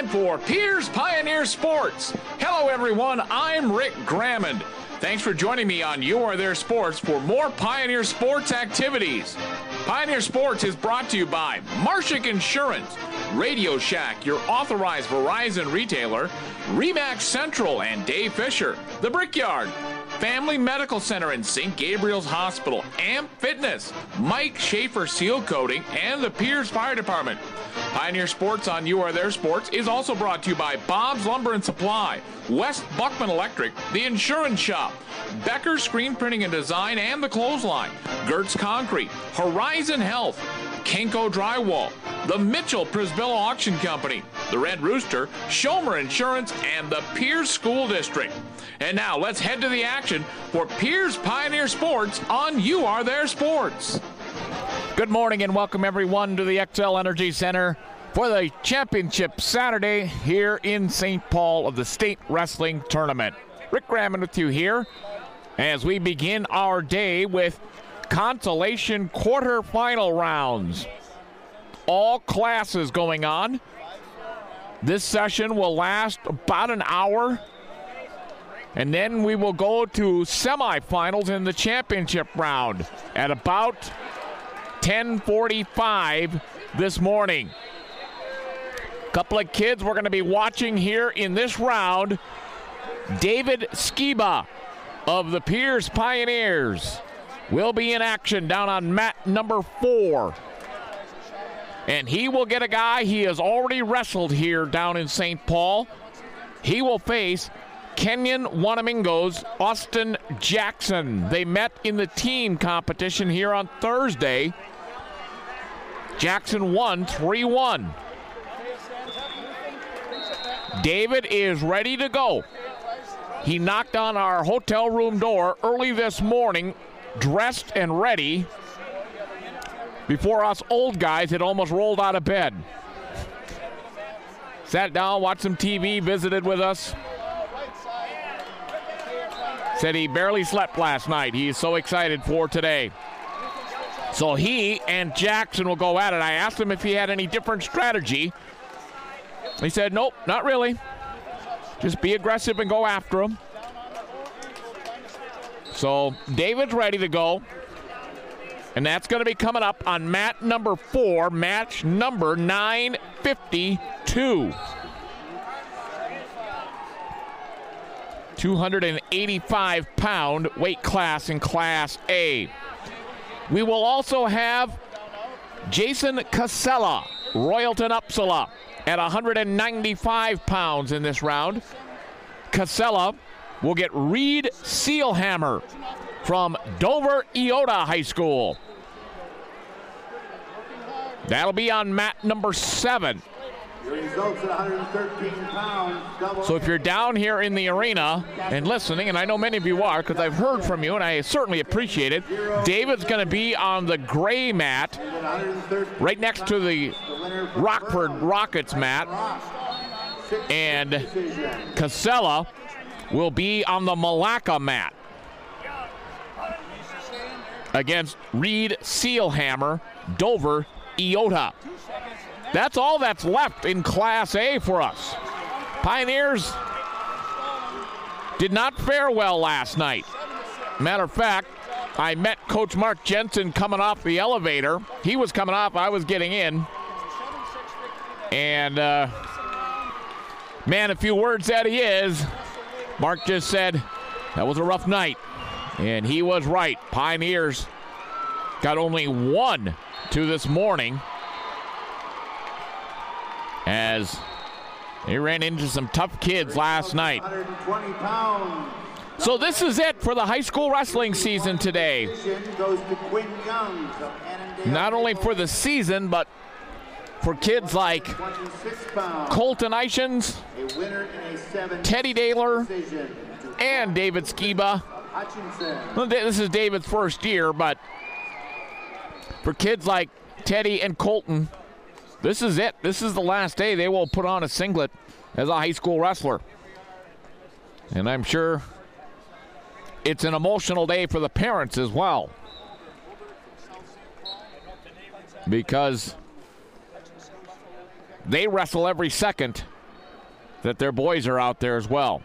time for Pierce Pioneer Sports. Hello, everyone. I'm Rick Grammond. Thanks for joining me on You Are There Sports for more Pioneer Sports activities. Pioneer Sports is brought to you by Marshak Insurance, Radio Shack, your authorized Verizon retailer, Remax Central and Dave Fisher, The Brickyard, Family Medical Center and St. Gabriel's Hospital, AMP Fitness, Mike Schaefer Seal Coating, and the Pierce Fire Department. Pioneer Sports on You Are There Sports is also brought to you by Bob's Lumber and Supply, West Buckman Electric, The Insurance Shop, Becker Screen Printing and Design and The Clothesline, Gertz Concrete, Horizon Health, Kenko Drywall, the Mitchell Prisbilla Auction Company, the Red Rooster, Schomer Insurance, and the Pierce School District. And now let's head to the action for Pierce Pioneer Sports on You Are There Sports. Good morning and welcome everyone to the XL Energy Center for the Championship Saturday here in St. Paul of the State Wrestling Tournament. Rick Grammond with you here as we begin our day with consolation quarterfinal rounds. All classes going on. This session will last about an hour, and then we will go to semifinals in the championship round at about 10:45 this morning. Couple of kids we're going to be watching here in this round. David Skiba of the Pierce Pioneers will be in action down on mat number 4. And he will get a guy he has already wrestled here down in St. Paul. He will face Kenyon Wanamingo's Austin Jackson. They met in the team competition here on Thursday. Jackson won 3-1. David is ready to go. He knocked on our hotel room door early this morning, dressed and ready, before us old guys had almost rolled out of bed. Sat down, watched some TV, visited with us. Said he barely slept last night. He is so excited for today. So he and Jackson will go at it. I asked him if he had any different strategy. He said, nope, not really. Just be aggressive and go after him. So David's ready to go. And that's going to be coming up on mat number 4, match number 952. 285-pound weight class in Class A. We will also have Jason Casella, Royalton Uppsala, at 195 pounds in this round. Casella will get Reed Sealhammer from Dover Iota High School. That'll be on mat number 7. Your results at 113 pounds. So if you're down here in the arena and listening, and I know many of you are because I've heard from you and I certainly appreciate it, David's going to be on the gray mat right next to the Rockford Rockets mat, and Casella will be on the Malacca mat against Reed Sealhammer, Dover Iota. That's all that's left in Class A for us. Pioneers did not fare well last night. Matter of fact, I met Coach Mark Jensen coming off the elevator. He was coming off, I was getting in. And, man, a few words that he is. Mark just said, that was a rough night. And he was right. Pioneers got only 1 to this morning, as they ran into some tough kids last night. 120 pounds. So this is it for the high school wrestling season today. Goes to Quinn Youngs of Annandale. Not only for the season, but for kids like 26 pounds. Colton Ishins, A winner in a 7 Teddy Daler, decision. and David Skiba. Hutchinson. Well, this is David's first year, but for kids like Teddy and Colton, this is it. This is the last day they will put on a singlet as a high school wrestler. And I'm sure it's an emotional day for the parents as well, because they wrestle every second that their boys are out there as well.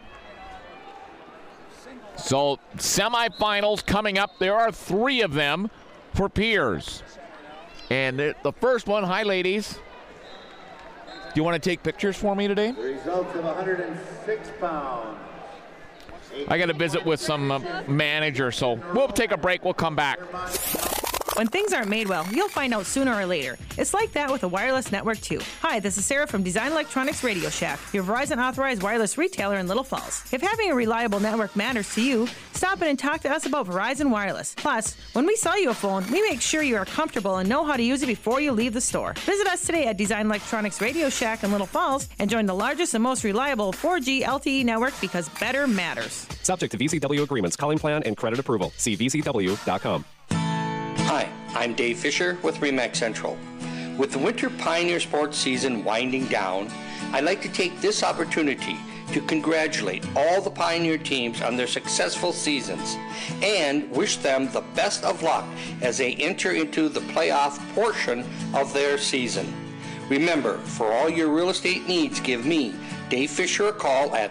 So semifinals coming up. There are 3 of them for Piers. And the first one, hi ladies. Do you want to take pictures for me today? The results of 106 pounds. I got to visit with some manager, so we'll take a break. We'll come back. When things aren't made well, you'll find out sooner or later. It's like that with a wireless network, too. Hi, this is Sarah from Design Electronics Radio Shack, your Verizon authorized wireless retailer in Little Falls. If having a reliable network matters to you, stop in and talk to us about Verizon Wireless. Plus, when we sell you a phone, we make sure you are comfortable and know how to use it before you leave the store. Visit us today at Design Electronics Radio Shack in Little Falls and join the largest and most reliable 4G LTE network because better matters. Subject to VCW agreements, calling plan, and credit approval. See VCW.com. Hi, I'm Dave Fisher with RE/MAX Central. With the winter Pioneer sports season winding down, I'd like to take this opportunity to congratulate all the Pioneer teams on their successful seasons and wish them the best of luck as they enter into the playoff portion of their season. Remember, for all your real estate needs, give me, Dave Fisher, a call at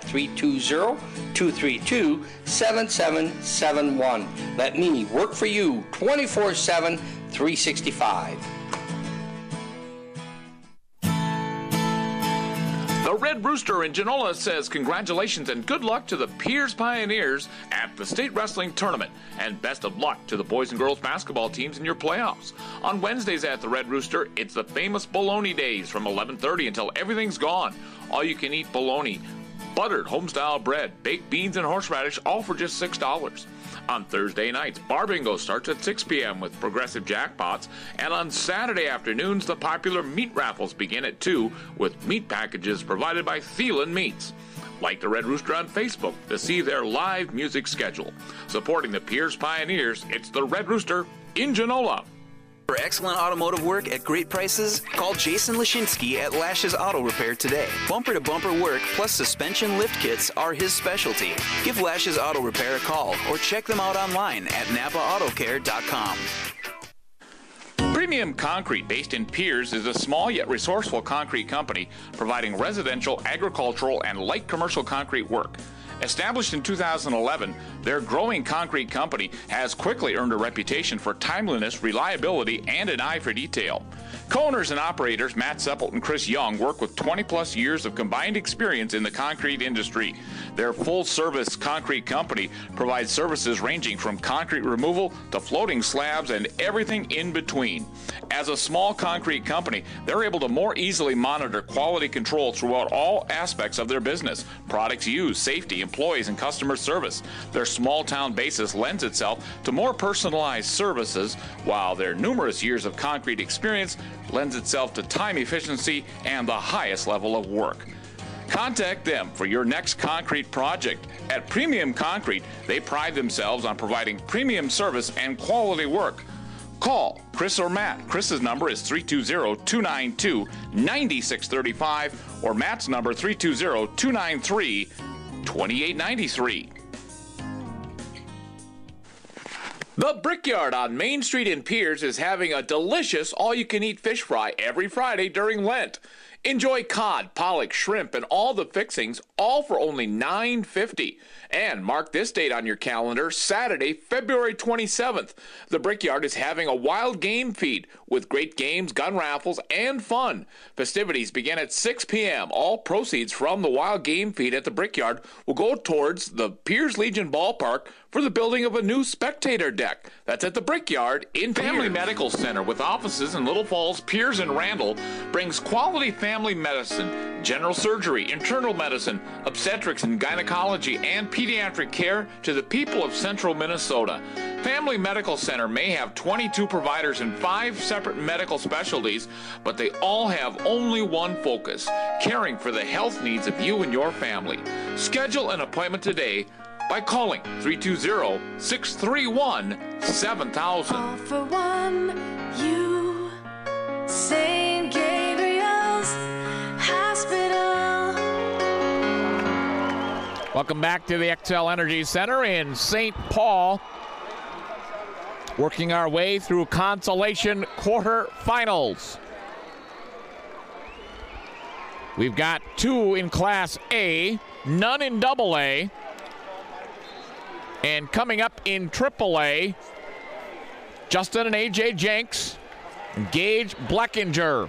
320-232-7771. Let me work for you 24/7, 365. The Red Rooster in Genola says congratulations and good luck to the Piers Pioneers at the state wrestling tournament, and best of luck to the boys and girls basketball teams in your playoffs. On Wednesdays at the Red Rooster, it's the famous bologna days from 11:30 until everything's gone. All you can eat bologna, buttered home-style bread, baked beans, and horseradish, all for just $6. On Thursday nights, Bar Bingo starts at 6 p.m. with progressive jackpots, and on Saturday afternoons, the popular meat raffles begin at 2 with meat packages provided by Thielen Meats. Like the Red Rooster on Facebook to see their live music schedule. Supporting the Piers Pioneers, it's the Red Rooster in Genola. For excellent automotive work at great prices, call Jason Lashinsky at Lashes Auto Repair today. Bumper-to-bumper work plus suspension lift kits are his specialty. Give Lashes Auto Repair a call or check them out online at NapaAutoCare.com. Premium Concrete, based in Piers, is a small yet resourceful concrete company providing residential, agricultural, and light commercial concrete work. Established in 2011, their growing concrete company has quickly earned a reputation for timeliness, reliability, and an eye for detail. Co-owners and operators Matt Seppelt and Chris Young work with 20-plus years of combined experience in the concrete industry. Their full-service concrete company provides services ranging from concrete removal to floating slabs and everything in between. As a small concrete company, they're able to more easily monitor quality control throughout all aspects of their business: products used, safety, employees, and customer service. Their small-town basis lends itself to more personalized services, while their numerous years of concrete experience lends itself to time efficiency and the highest level of work. Contact them for your next concrete project. At Premium Concrete, they pride themselves on providing premium service and quality work. Call Chris or Matt. Chris's number is 320-292-9635 or Matt's number 320-293-2893. The Brickyard on Main Street in Piers is having a delicious all-you-can-eat fish fry every Friday during Lent. Enjoy cod, pollock, shrimp, and all the fixings, all for only $9.50. And mark this date on your calendar, Saturday, February 27th. The Brickyard is having a wild game feed with great games, gun raffles, and fun. Festivities begin at 6 p.m. All proceeds from the wild game feed at the Brickyard will go towards the Piers Legion Ballpark for the building of a new spectator deck. That's at the Brickyard in Family Medical Center, with offices in Little Falls, Piers, and Randall, brings quality family medicine, general surgery, internal medicine, obstetrics and gynecology, and pediatric care to the people of central Minnesota. Family Medical Center may have 22 providers in 5 separate medical specialties, but they all have only one focus: caring for the health needs of you and your family. Schedule an appointment today by calling 320-631-7000. All for one, you, St. Gabriel's Hospital. Welcome back to the Xcel Energy Center in St. Paul. Working our way through consolation quarterfinals. We've got 2 in Class A, none in Double A. And coming up in Triple A, Justin and A.J. Jenks, Gage Bleckinger.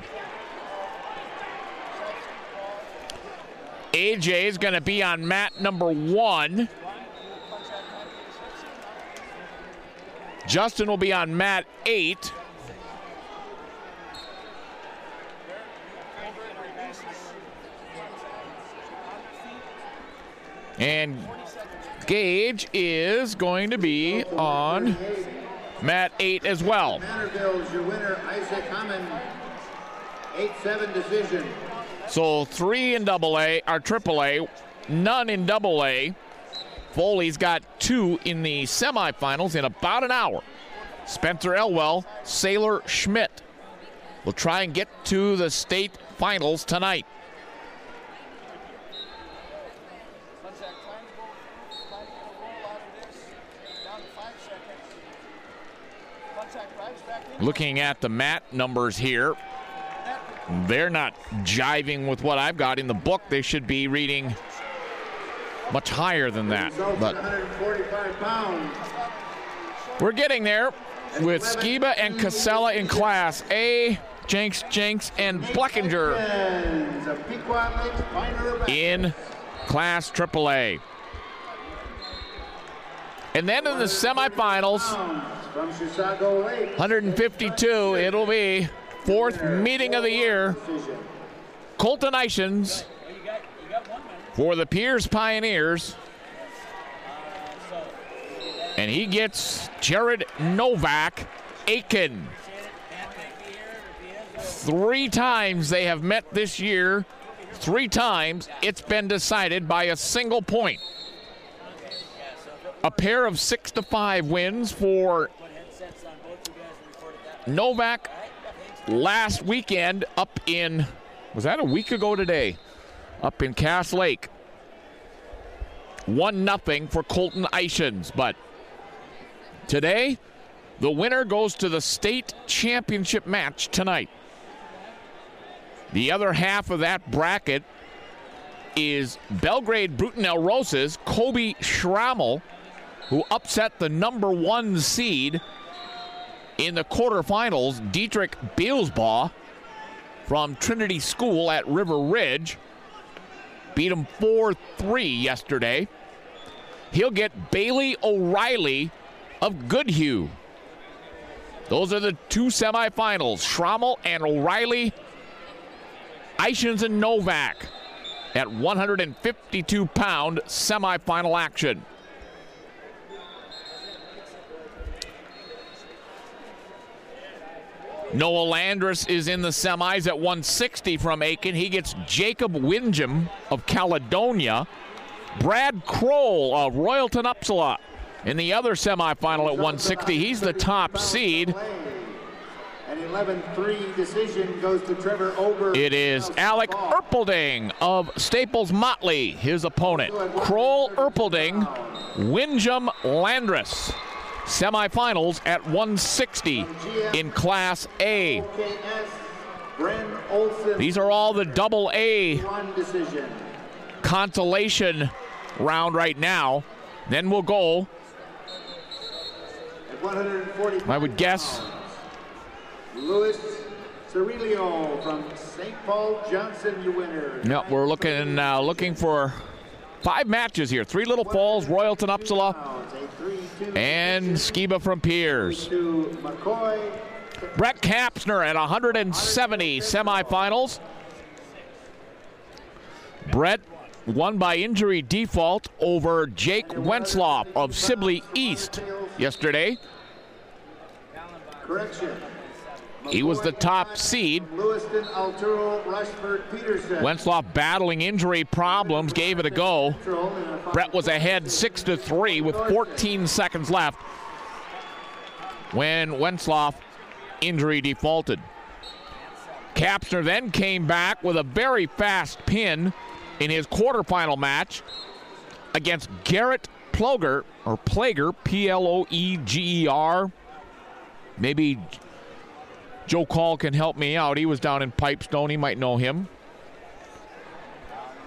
A.J. is going to be on mat number 1. Justin will be on mat 8. And Gage is going to be on mat 8 as well. Manorville's your winner, Isaac Hammond. 8-7 decision. So 3 in Double A, or Triple A, none in Double A. Foley's got 2 in the semifinals in about an hour. Spencer Elwell, Sailor Schmidt will try and get to the state finals tonight. Looking at the mat numbers here, they're not jiving with what I've got in the book. They should be reading much higher than that. But 145 pounds. we're getting there with Skiba and Casella in Class A, Jenks, and Bleckinger in Class AAA. And then in the semifinals, From Chisago Lake. 152, it'll be 4th meeting of the year. Colton Ishins for the Pierce Pioneers. And he gets Jared Novak Aiken. 3 times they have met this year. 3 times it's been decided by a single point. A pair of 6-5 wins for Novak last weekend up in, was that a week ago today? Up in Cass Lake. 1-0 for Colton Ishins. But today, the winner goes to the state championship match tonight. The other half of that bracket is Belgrade Brutenell Roses, Kobe Schrammel, who upset the number 1 seed in the quarterfinals, Dietrich Beelsbaugh from Trinity School at River Ridge. Beat him 4-3 yesterday. He'll get Bailey O'Reilly of Goodhue. Those are the 2 semifinals, Schrammel and O'Reilly. Ishins and Novak at 152-pound semifinal action. Noah Landris is in the semis at 160 from Aiken. He gets Jacob Windjam of Caledonia. Brad Kroll of Royalton Upsala in the other semifinal at 160. He's the top seed. An 11-3 decision goes to Trevor Ober. It is Alec Erpelding of Staples Motley, his opponent. Kroll, Erpelding, Windjam, Landris. Semifinals at 160 in Class A. These are all the Double A consolation round right now. Then we'll go, I would guess, Louis Cirillo from St. Paul Johnson, your winner. No, we're looking for 5 matches here. 3 Little Falls, Royalton Upsala, and Skiba from Piers. Brett Kapsner at 170 semifinals. Brett won by injury default over Jake Wentzloff of Sibley East yesterday. Correction. He was the top seed. Lewiston, Alturo, Rushford, Peterson. Wentzloff battling injury problems, gave it a go. Brett was ahead 6-3 with 14 seconds left when Wentzloff injury defaulted. Kapsner then came back with a very fast pin in his quarterfinal match against Garrett Ploger, or Plager, P-L-O-E-G-E-R. Maybe Joe Call can help me out. He was down in Pipestone. He might know him.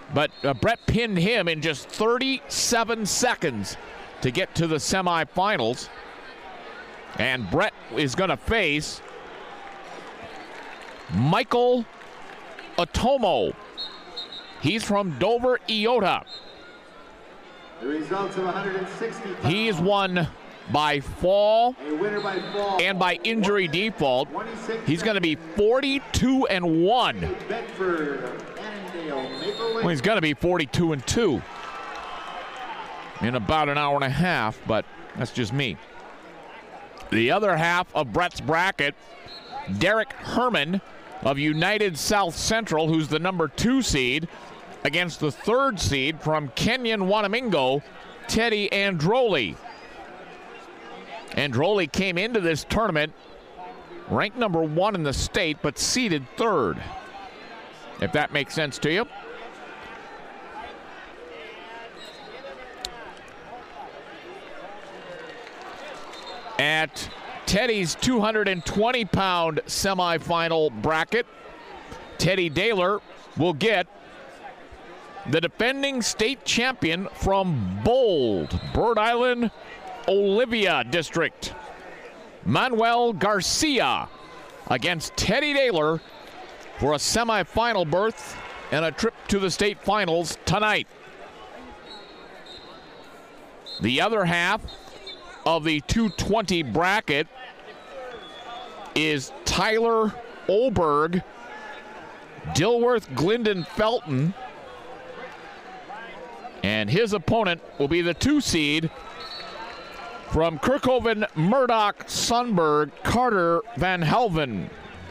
But Brett pinned him in just 37 seconds to get to the semifinals. And Brett is going to face Michael Otomo. He's from Dover, Iota. The results of 160 pounds. He's won by fall, A winner by fall. and by injury default. 26 He's going to be 42-1. Bedford, Annandale, Maple Lake. Well, he's going to be 42-2 in about an hour and a half, but that's just me. The other half of Brett's bracket, Derek Herman of United South Central, who's the number 2 seed, against the 3rd seed from Kenyon Wanamingo, Teddy Androli. Androli came into this tournament ranked number 1 in the state, but seeded 3rd, if that makes sense to you. At Teddy's 220-pound semifinal bracket, Teddy Daler will get the defending state champion from Bold, Bird Island, Olivia District, Manuel Garcia, against Teddy Daler for a semifinal berth and a trip to the state finals tonight. The other half of the 220 bracket is Tyler Olberg, Dilworth Glendon Felton, and his opponent will be the 2 seed from Kirkhoven Murdoch Sunberg, Carter Van Helven.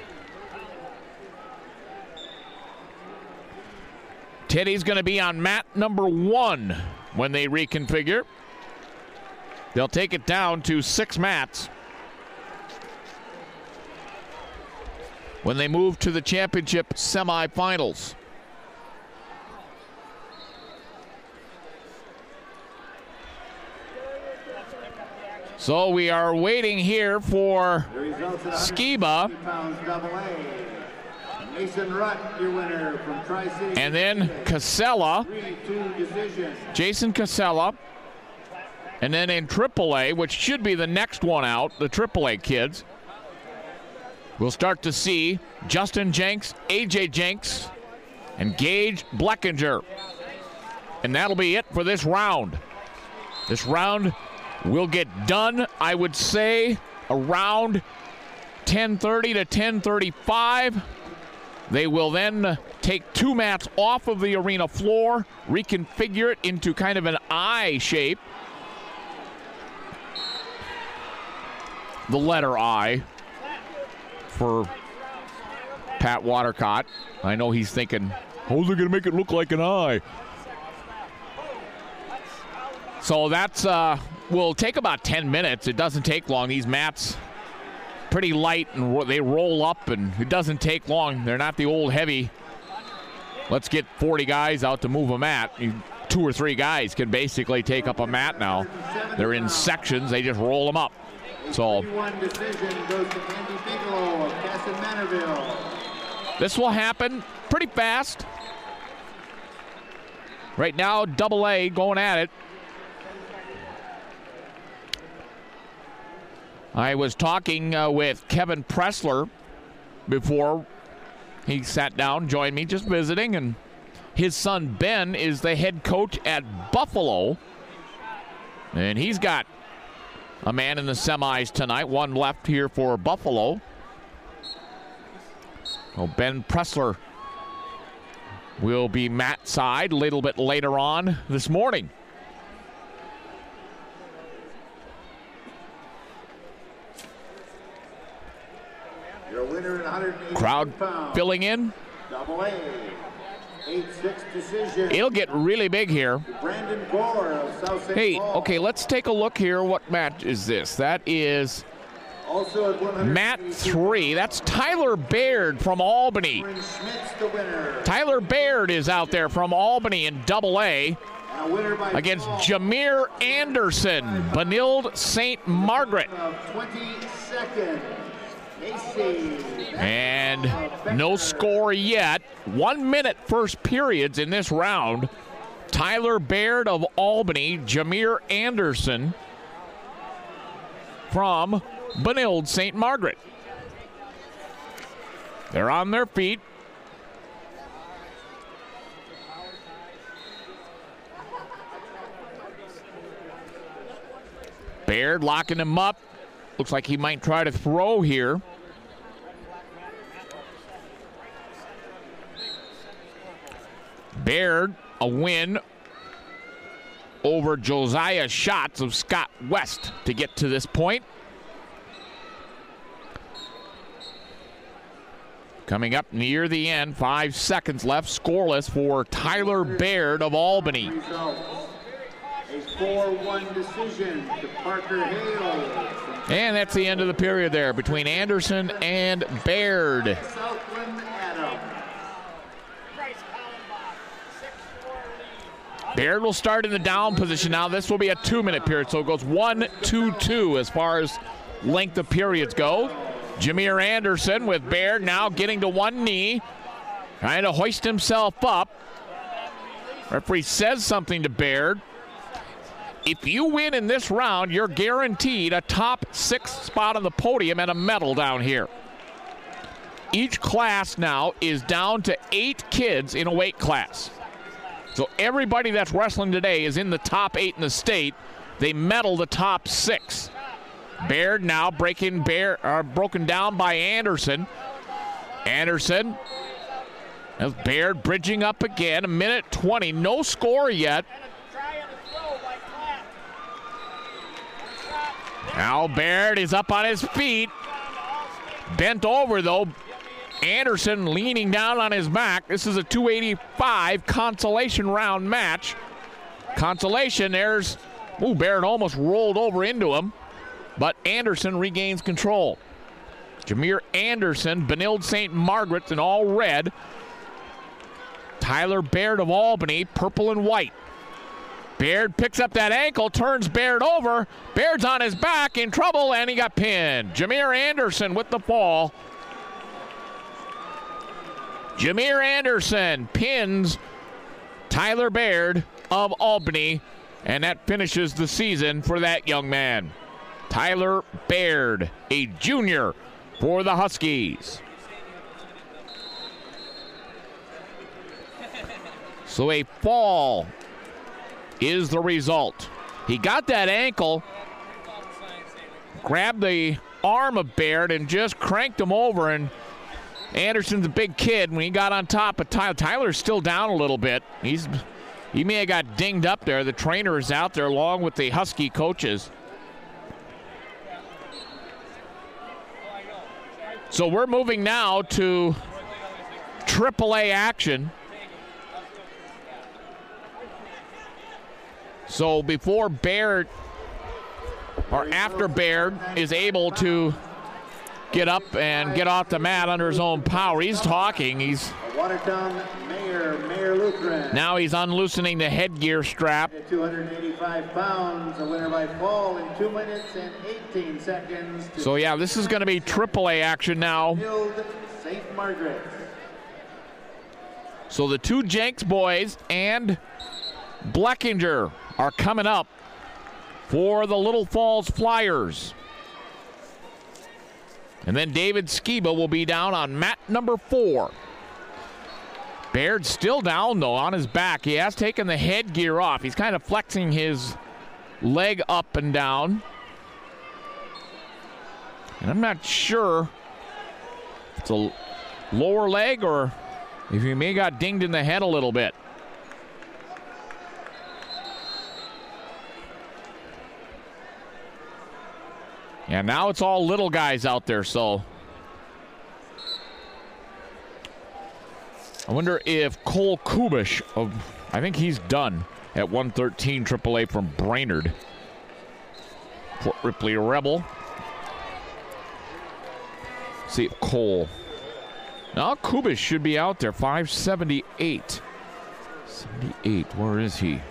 Teddy's going to be on mat number 1 when they reconfigure. They'll take it down to 6 mats when they move to the championship semifinals. So we are waiting here for Skiba. Mason Rutt, your winner from Tri-City. And then Casella. 3-2 decision. Jason Casella. And then in AAA, which should be the next one out, the AAA kids, we'll start to see Justin Jenks, AJ Jenks, and Gage Bleckinger. And that'll be it for this round. This round will get done, I would say, around 10:30 to 10:35. They will then take 2 mats off of the arena floor, reconfigure it into kind of an I shape. The letter I for Pat Watercott. I know he's thinking, how's they going to make it look like an I? So that's will take about 10 minutes. It doesn't take long. These mats pretty light and they roll up, and it doesn't take long. They're not the old heavy, let's get 40 guys out to move a mat. 2 or 3 guys can basically take up a mat now. They're in sections. They just roll them up. So decision goes to Andy Bigelow of Casson Manorville. This will happen pretty fast. Right now, AA going at it. I was talking with Kevin Pressler before he sat down, joined me, just visiting, and his son Ben is the head coach at Buffalo, and he's got a man in the semis tonight, 1 left here for Buffalo. Oh, Ben Pressler will be mat side a little bit later on this morning. Your winner in 180 Crowd pounds. filling in. AA. 8-6 decision. It'll get really big here. Brandon Gore of South St. Hey, Paul. okay, let's take a look here. What match is this? That is Also at 100 mat 3. That's Tyler Baird from Albany. Schmitz, the winner. Tyler Baird is out there from Albany in AA And a winner by against fall Jameer Anderson, Benilde St. Margaret. of 22nd. Casey And no score yet. 1 minute first periods in this round. Tyler Baird of Albany, Jameer Anderson from Benilde St. Margaret. They're on their feet. Baird locking him up. Looks like he might try to throw here. Baird, a win over Josiah Schatz of Scott West to get to this point. Coming up near the end, 5 seconds left, scoreless for Tyler Baird of Albany. A 4-1 decision to Parker Hale. And that's the end of the period there between Anderson and Baird. Southland Adams. Baird will start in the down position now. This will be a 2-minute period, so it goes 1-2-2 as far as length of periods go. Jameer Anderson with Baird now getting to one knee, trying to hoist himself up. Referee says something to Baird. If you win in this round, you're guaranteed a top 6 spot on the podium and a medal down here. Each class now is down to 8 kids in a weight class. So everybody that's wrestling today is in the top 8 in the state. They medal the top 6. Baird now broken down by Anderson. Anderson, as Baird bridging up again, 1:20, no score yet. Now Baird is up on his feet. Bent over though. Anderson leaning down on his back. This is a 285 consolation round match. Consolation, Baird almost rolled over into him, but Anderson regains control. Jameer Anderson, Benilde St. Margaret's in all red. Tyler Baird of Albany, purple and white. Baird picks up that ankle, turns Baird over. Baird's on his back, in trouble, and he got pinned. Jameer Anderson with the fall. Jameer Anderson pins Tyler Baird of Albany, and that finishes the season for that young man. Tyler Baird, a junior for the Huskies. So a fall is the result. He got that ankle, grabbed the arm of Baird, and just cranked him over, and Anderson's a big kid. When he got on top of Tyler's still down a little bit. He may have got dinged up there. The trainer is out there along with the Husky coaches. So we're moving now to AAA action. So before Baird, or after Baird is able to get up and get off the mat under his own power, he's talking. He's Watertown Mayor Lutheran. Now he's unloosening the headgear strap. At 285 pounds, a winner by fall in 2 minutes and 18 seconds. So yeah, this is going to be AAA action now. Benilde St. Margaret. So the two Jenks boys and Bleckinger are coming up for the Little Falls Flyers. And then David Skiba will be down on mat number 4. Baird's still down, though, on his back. He has taken the headgear off. He's kind of flexing his leg up and down. And I'm not sure if it's a lower leg or if he may got dinged in the head a little bit. Yeah, now it's all little guys out there, so I wonder if Cole Kubish, I think he's done at 113 AAA from Brainerd. Fort Ripley Rebel. See if Cole. Now Kubish should be out there, 578. 78, where is he?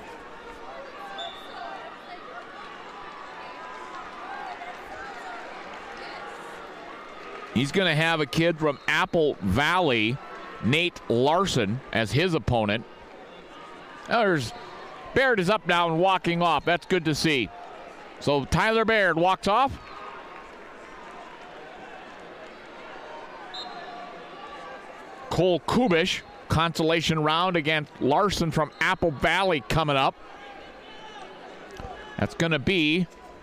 He's going to have a kid from Apple Valley, Nate Larson, as his opponent. There's Baird is up now and walking off. That's good to see. So Tyler Baird walks off. Cole Kubish, consolation round against Larson from Apple Valley coming up. That's going to be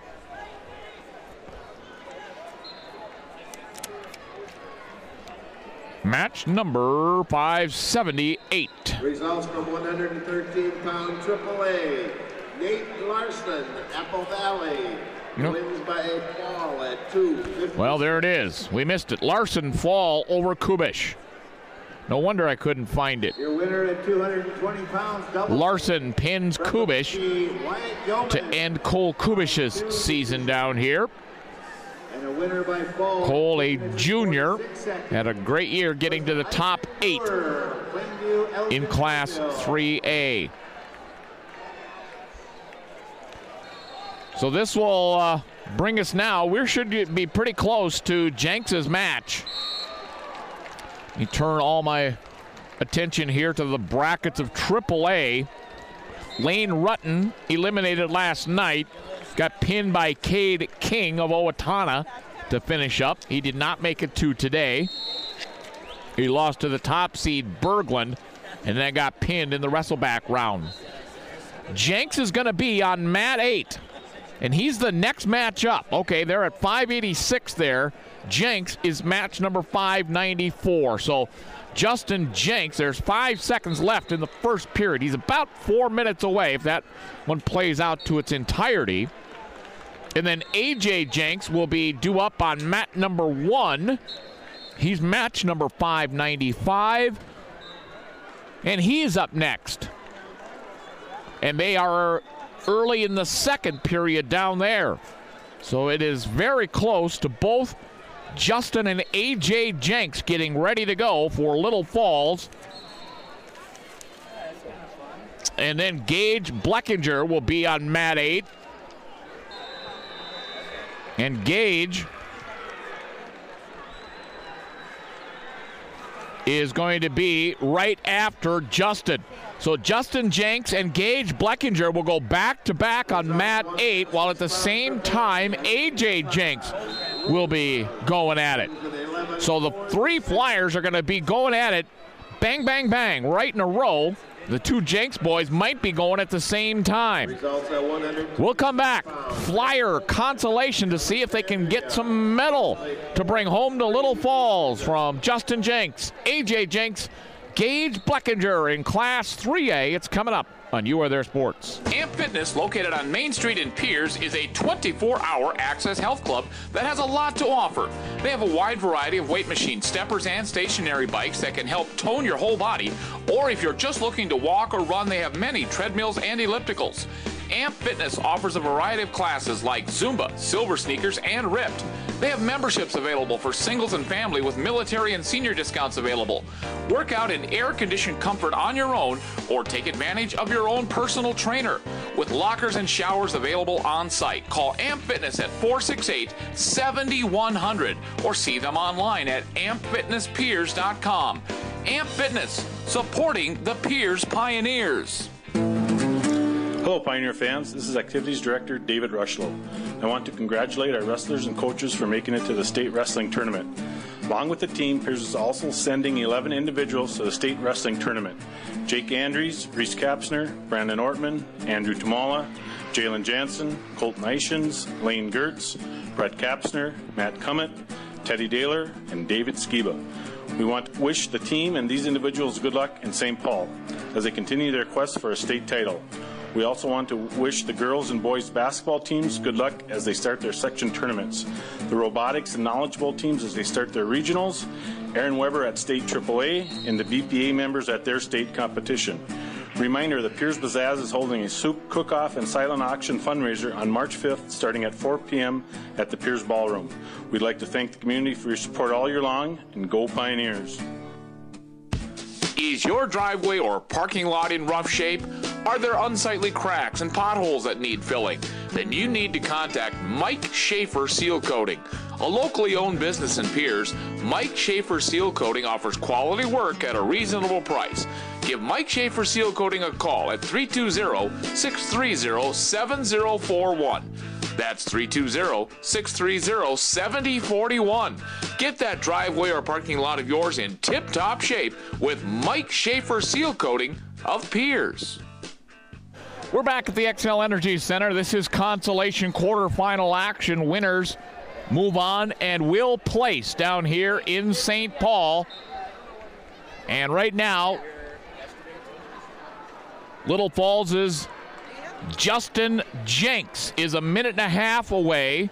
match number 578. Results from 113-pound AAA. Nate Larson, Apple Valley, wins by a fall at 2:50. Well, there it is. We missed it. Larson fall over Kubish. No wonder I couldn't find it. Your winner at 220 pounds. Double Larson pins Kubish to end Cole Kubish's season down here. And a winner by fall. Cole, a junior, had a great year getting to the top 8 in Class 3A. So this will bring us now. We should be pretty close to Jenks' match. Let me turn all my attention here to the brackets of AAA. Lane Rutten, eliminated last night, got pinned by Cade King of Owatonna to finish up. He did not make it to today. He lost to the top seed Berglund and then got pinned in the wrestleback round. Jenks is going to be on mat 8, and he's the next match up. Okay, they're at 586 there. Jenks is match number 594. So Justin Jenks, there's 5 seconds left in the first period. He's about 4 minutes away if that one plays out to its entirety. And then AJ Jenks will be due up on mat number 1. He's match number 595. And he is up next. And they are early in the second period down there. So it is very close to both Justin and AJ Jenks getting ready to go for Little Falls. And then Gage Bleckinger will be on mat 8. And Gage is going to be right after Justin. So Justin Jenks and Gage Bleckinger will go back-to-back on mat 8, while at the same time AJ Jenks will be going at it. So the 3 Flyers are going to be going at it bang, bang, bang, right in a row. The 2 Jenks boys might be going at the same time. We'll come back. Flyer consolation to see if they can get some medal to bring home to Little Falls from Justin Jenks, AJ Jenks, Gage Bleckinger in Class 3A. It's coming up on You Are There Sports. AMP Fitness, located on Main Street in Piers, is a 24-hour access health club that has a lot to offer. They have a wide variety of weight machines, steppers, and stationary bikes that can help tone your whole body. Or if you're just looking to walk or run, they have many treadmills and ellipticals. AMP Fitness offers a variety of classes like Zumba, Silver Sneakers, and Ripped. They have memberships available for singles and family with military and senior discounts available. Work out in air-conditioned comfort on your own or take advantage of your own personal trainer. With lockers and showers available on site, call AMP Fitness at 468-7100 or see them online at ampfitnesspiers.com. AMP Fitness, supporting the Piers Pioneers. Hello Pioneer fans, this is Activities Director David Rushlow. I want to congratulate our wrestlers and coaches for making it to the state wrestling tournament. Along with the team, Piers is also sending 11 individuals to the state wrestling tournament. Jake Andries, Reese Kapsner, Brandon Ortman, Andrew Tamala, Jalen Jansen, Colton Ishins, Lane Gertz, Brett Kapsner, Matt Cummett, Teddy Daler, and David Skiba. We want to wish the team and these individuals good luck in St. Paul as they continue their quest for a state title. We also want to wish the girls and boys basketball teams good luck as they start their section tournaments, the robotics and knowledge bowl teams as they start their regionals, Aaron Weber at state AAA, and the BPA members at their state competition. Reminder, the Piers Bazaaz is holding a soup cook-off and silent auction fundraiser on March 5th starting at 4 p.m. at the Piers Ballroom. We'd like to thank the community for your support all year long, and go Pioneers. Is your driveway or parking lot in rough shape? Are there unsightly cracks and potholes that need filling? Then you need to contact Mike Schaefer Seal Coating. a locally owned business in Pierce, Mike Schaefer Seal Coating offers quality work at a reasonable price. Give Mike Schaefer Seal Coating a call at 320-630-7041. That's 320-630-7041. Get that driveway or parking lot of yours in tip-top shape with Mike Schaefer Seal Coating of Pierce. We're back at the XL Energy Center. This is consolation quarterfinal action. Winners move on and will place down here in St. Paul. And right now, Little Falls' Justin Jenks is a minute and a half away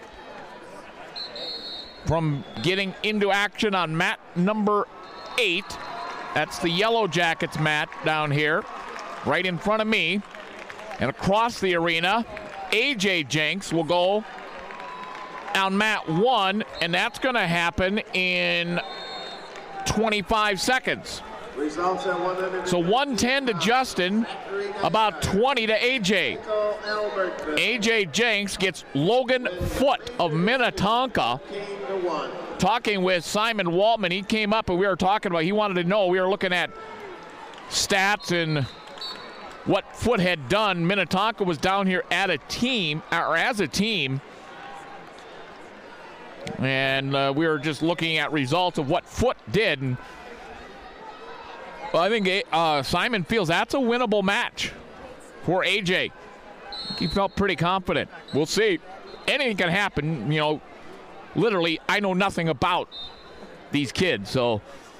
from getting into action on mat number 8. That's the Yellow Jackets mat down here, right in front of me. And across the arena, AJ Jenks will go on mat 1, and that's going to happen in 25 seconds. Results at 100. So 110 to Justin, about 20 to AJ. AJ Jenks gets Logan Foote of Minnetonka. Talking with Simon Waltman, he came up and we were talking about, he wanted to know, we were looking at stats and what Foote had done. Minnetonka was down here at a team, or as a team, and we were just looking at results of what Foote did. And well, I think Simon feels that's a winnable match for AJ. He felt pretty confident. We'll see. Anything can happen. You know, literally, I know nothing about these kids, so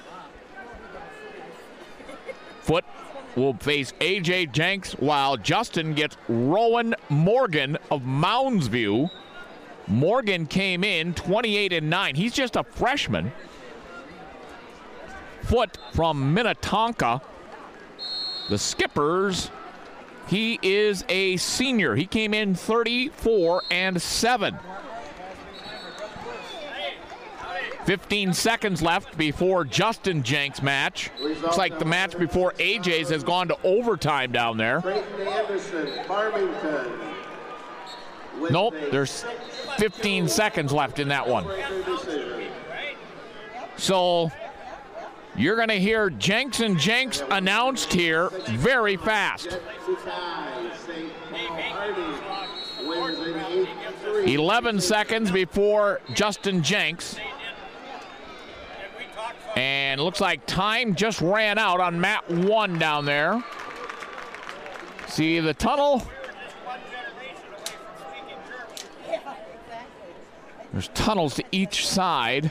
Foote will face AJ Jenks while Justin gets Rowan Morgan of Moundsview. Morgan came in 28-9. He's just a freshman. Foote from Minnetonka. The Skippers, he is a senior. He came in 34-7. 15 seconds left before Justin Jenks' match. Looks like the match before AJ's has gone to overtime down there. Nope, there's 15 seconds left in that one. So you're going to hear Jenks and Jenks announced here very fast. 11 seconds before Justin Jenks. And looks like time just ran out on mat 1 down there. See the tunnel? There's tunnels to each side.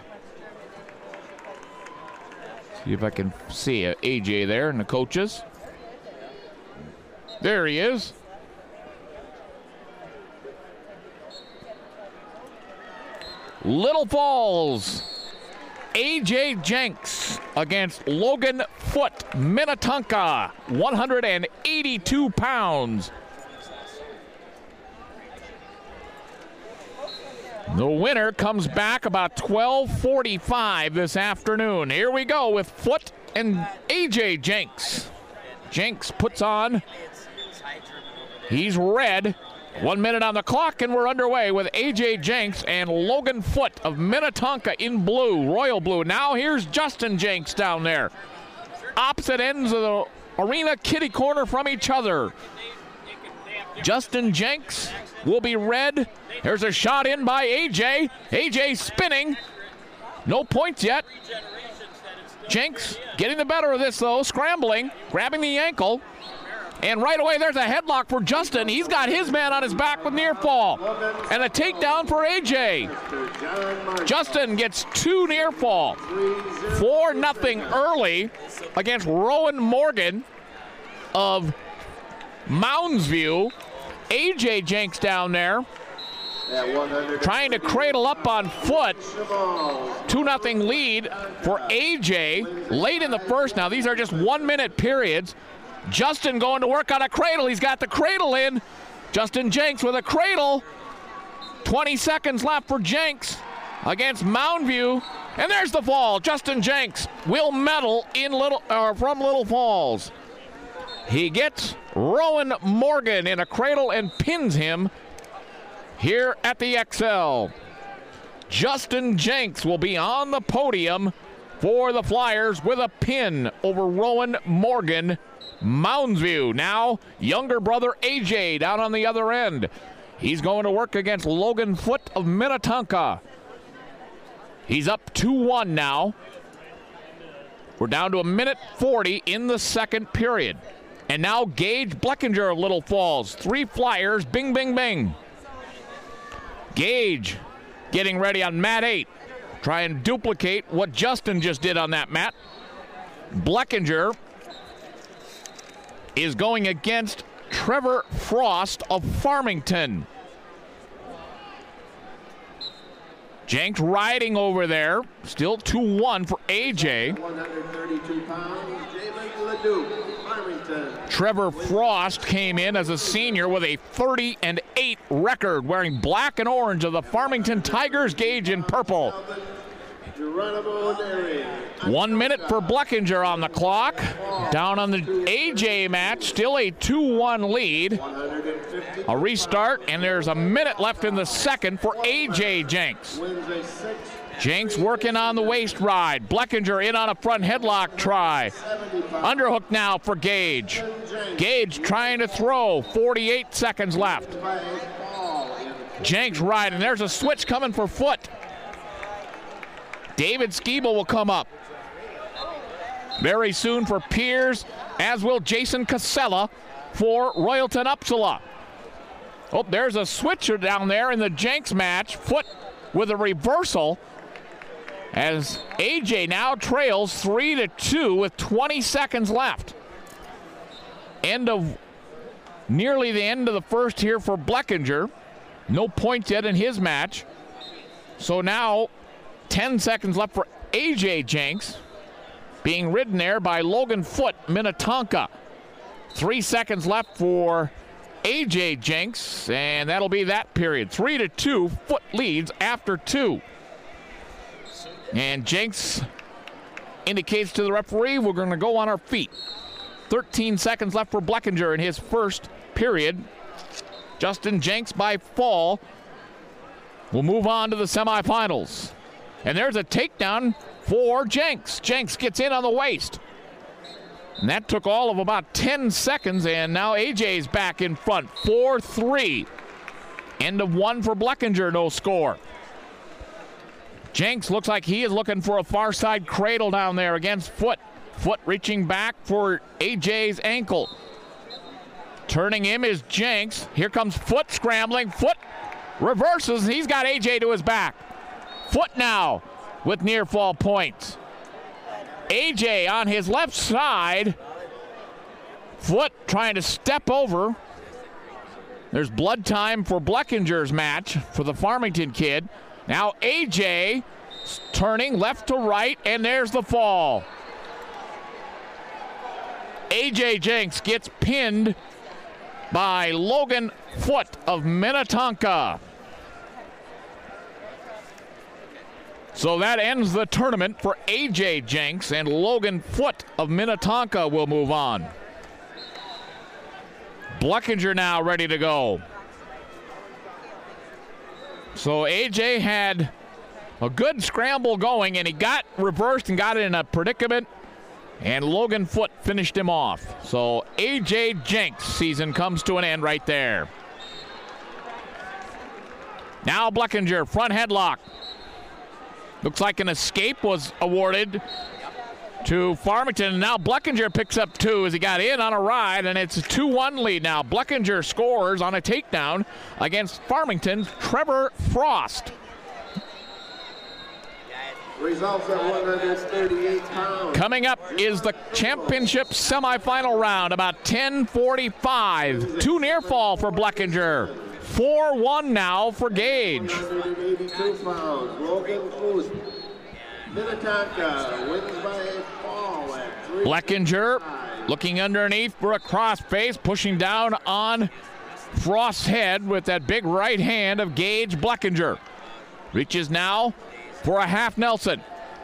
See if I can see AJ there and the coaches. There he is. Little Falls. AJ Jenks against Logan Foote, Minnetonka, 182 pounds. The winner comes back about 12:45 this afternoon. Here we go with Foote and AJ Jenks. Jenks puts on, he's red. 1 minute on the clock, and we're underway with AJ Jenks and Logan Foote of Minnetonka in blue, royal blue. Now here's Justin Jenks down there. Opposite ends of the arena, kitty corner from each other. Justin Jenks will be red. There's a shot in by AJ. AJ spinning. No points yet. Jenks getting the better of this, though, scrambling, grabbing the ankle. And right away, there's a headlock for Justin. He's got his man on his back with near fall. And a takedown for AJ. Justin gets 2 near fall. 4-0 early against Rowan Morgan of Moundsview. AJ Jenks down there trying to cradle up on Foote. 2-0 lead for AJ late in the first. Now, these are just 1-minute periods. Justin going to work on a cradle. He's got the cradle in. Justin Jenks with a cradle. 20 seconds left for Jenks against Moundsview. And there's the fall. Justin Jenks will medal in from Little Falls. He gets Rowan Morgan in a cradle and pins him here at the XL. Justin Jenks will be on the podium for the Flyers with a pin over Rowan Morgan, Mounds View. Now, younger brother AJ down on the other end. He's going to work against Logan Foote of Minnetonka. He's up 2-1 now. We're down to 1:40 in the second period. And now Gage Bleckinger of Little Falls. 3 Flyers, bing, bing, bing. Gage getting ready on mat 8. Try and duplicate what Justin just did on that mat. Bleckinger is going against Trevor Frost of Farmington. Jenks riding over there. Still 2-1 for AJ. 132 pounds, Jalen Leduc, Farmington. Trevor Frost came in as a senior with a 30-8 record, wearing black and orange of the Farmington Tigers, Gage in purple. 1 minute for Bleckinger on the clock. Down on the AJ match, still a 2-1 lead. A restart, and there's a minute left in the second for AJ Jenks. Jenks working on the waist ride. Bleckinger in on a front headlock try. Underhook now for Gage. Gage trying to throw. 48 seconds left. Jenks riding. There's a switch coming for Foote. David Skiebel will come up very soon for Piers, as will Jason Casella for Royalton Upsala. Oh, there's a switcher down there in the Jenks match. Foote with a reversal as AJ now trails 3-2 with 20 seconds left. Nearly the end of the first here for Bleckinger. No points yet in his match. So now 10 seconds left for AJ Jenks, being ridden there by Logan Foote, Minnetonka. 3 seconds left for AJ Jenks, and that'll be that period. 3-2, Foote leads after 2. And Jenks indicates to the referee, we're going to go on our feet. 13 seconds left for Bleckinger in his first period. Justin Jenks by fall will move on to the semifinals. And there's a takedown for Jenks. Jenks gets in on the waist. And that took all of about 10 seconds, and now AJ's back in front. 4-3. End of 1 for Bleckinger, no score. Jenks looks like he is looking for a far side cradle down there against Foote. Foote reaching back for AJ's ankle. Turning him is Jenks. Here comes Foote scrambling. Foote reverses. He's got AJ to his back. Foote now with near fall points. AJ on his left side. Foote trying to step over. There's blood time for Bleckinger's match for the Farmington kid. Now AJ turning left to right, and there's the fall. AJ Jenks gets pinned by Logan Foote of Minnetonka. So that ends the tournament for AJ Jenks, and Logan Foote of Minnetonka will move on. Bleckinger now ready to go. So AJ had a good scramble going, and he got reversed and got in a predicament, and Logan Foote finished him off. So AJ Jenks' season comes to an end right there. Now Bleckinger, front headlock. Looks like an escape was awarded to Farmington. Now Bleckinger picks up 2 as he got in on a ride, and it's a 2-1 lead now. Bleckinger scores on a takedown against Farmington's Trevor Frost. Results at 138 pounds. Coming up is the championship semifinal round, about 10:45. 2 near fall for Bleckinger. 4-1 now for Gage. 182 pounds. Logan Foote, Minnetonka wins by a fall at 3. Bleckinger looking underneath for a crossface, pushing down on Frost's head with that big right hand of Gage Bleckinger. Reaches now for a half Nelson.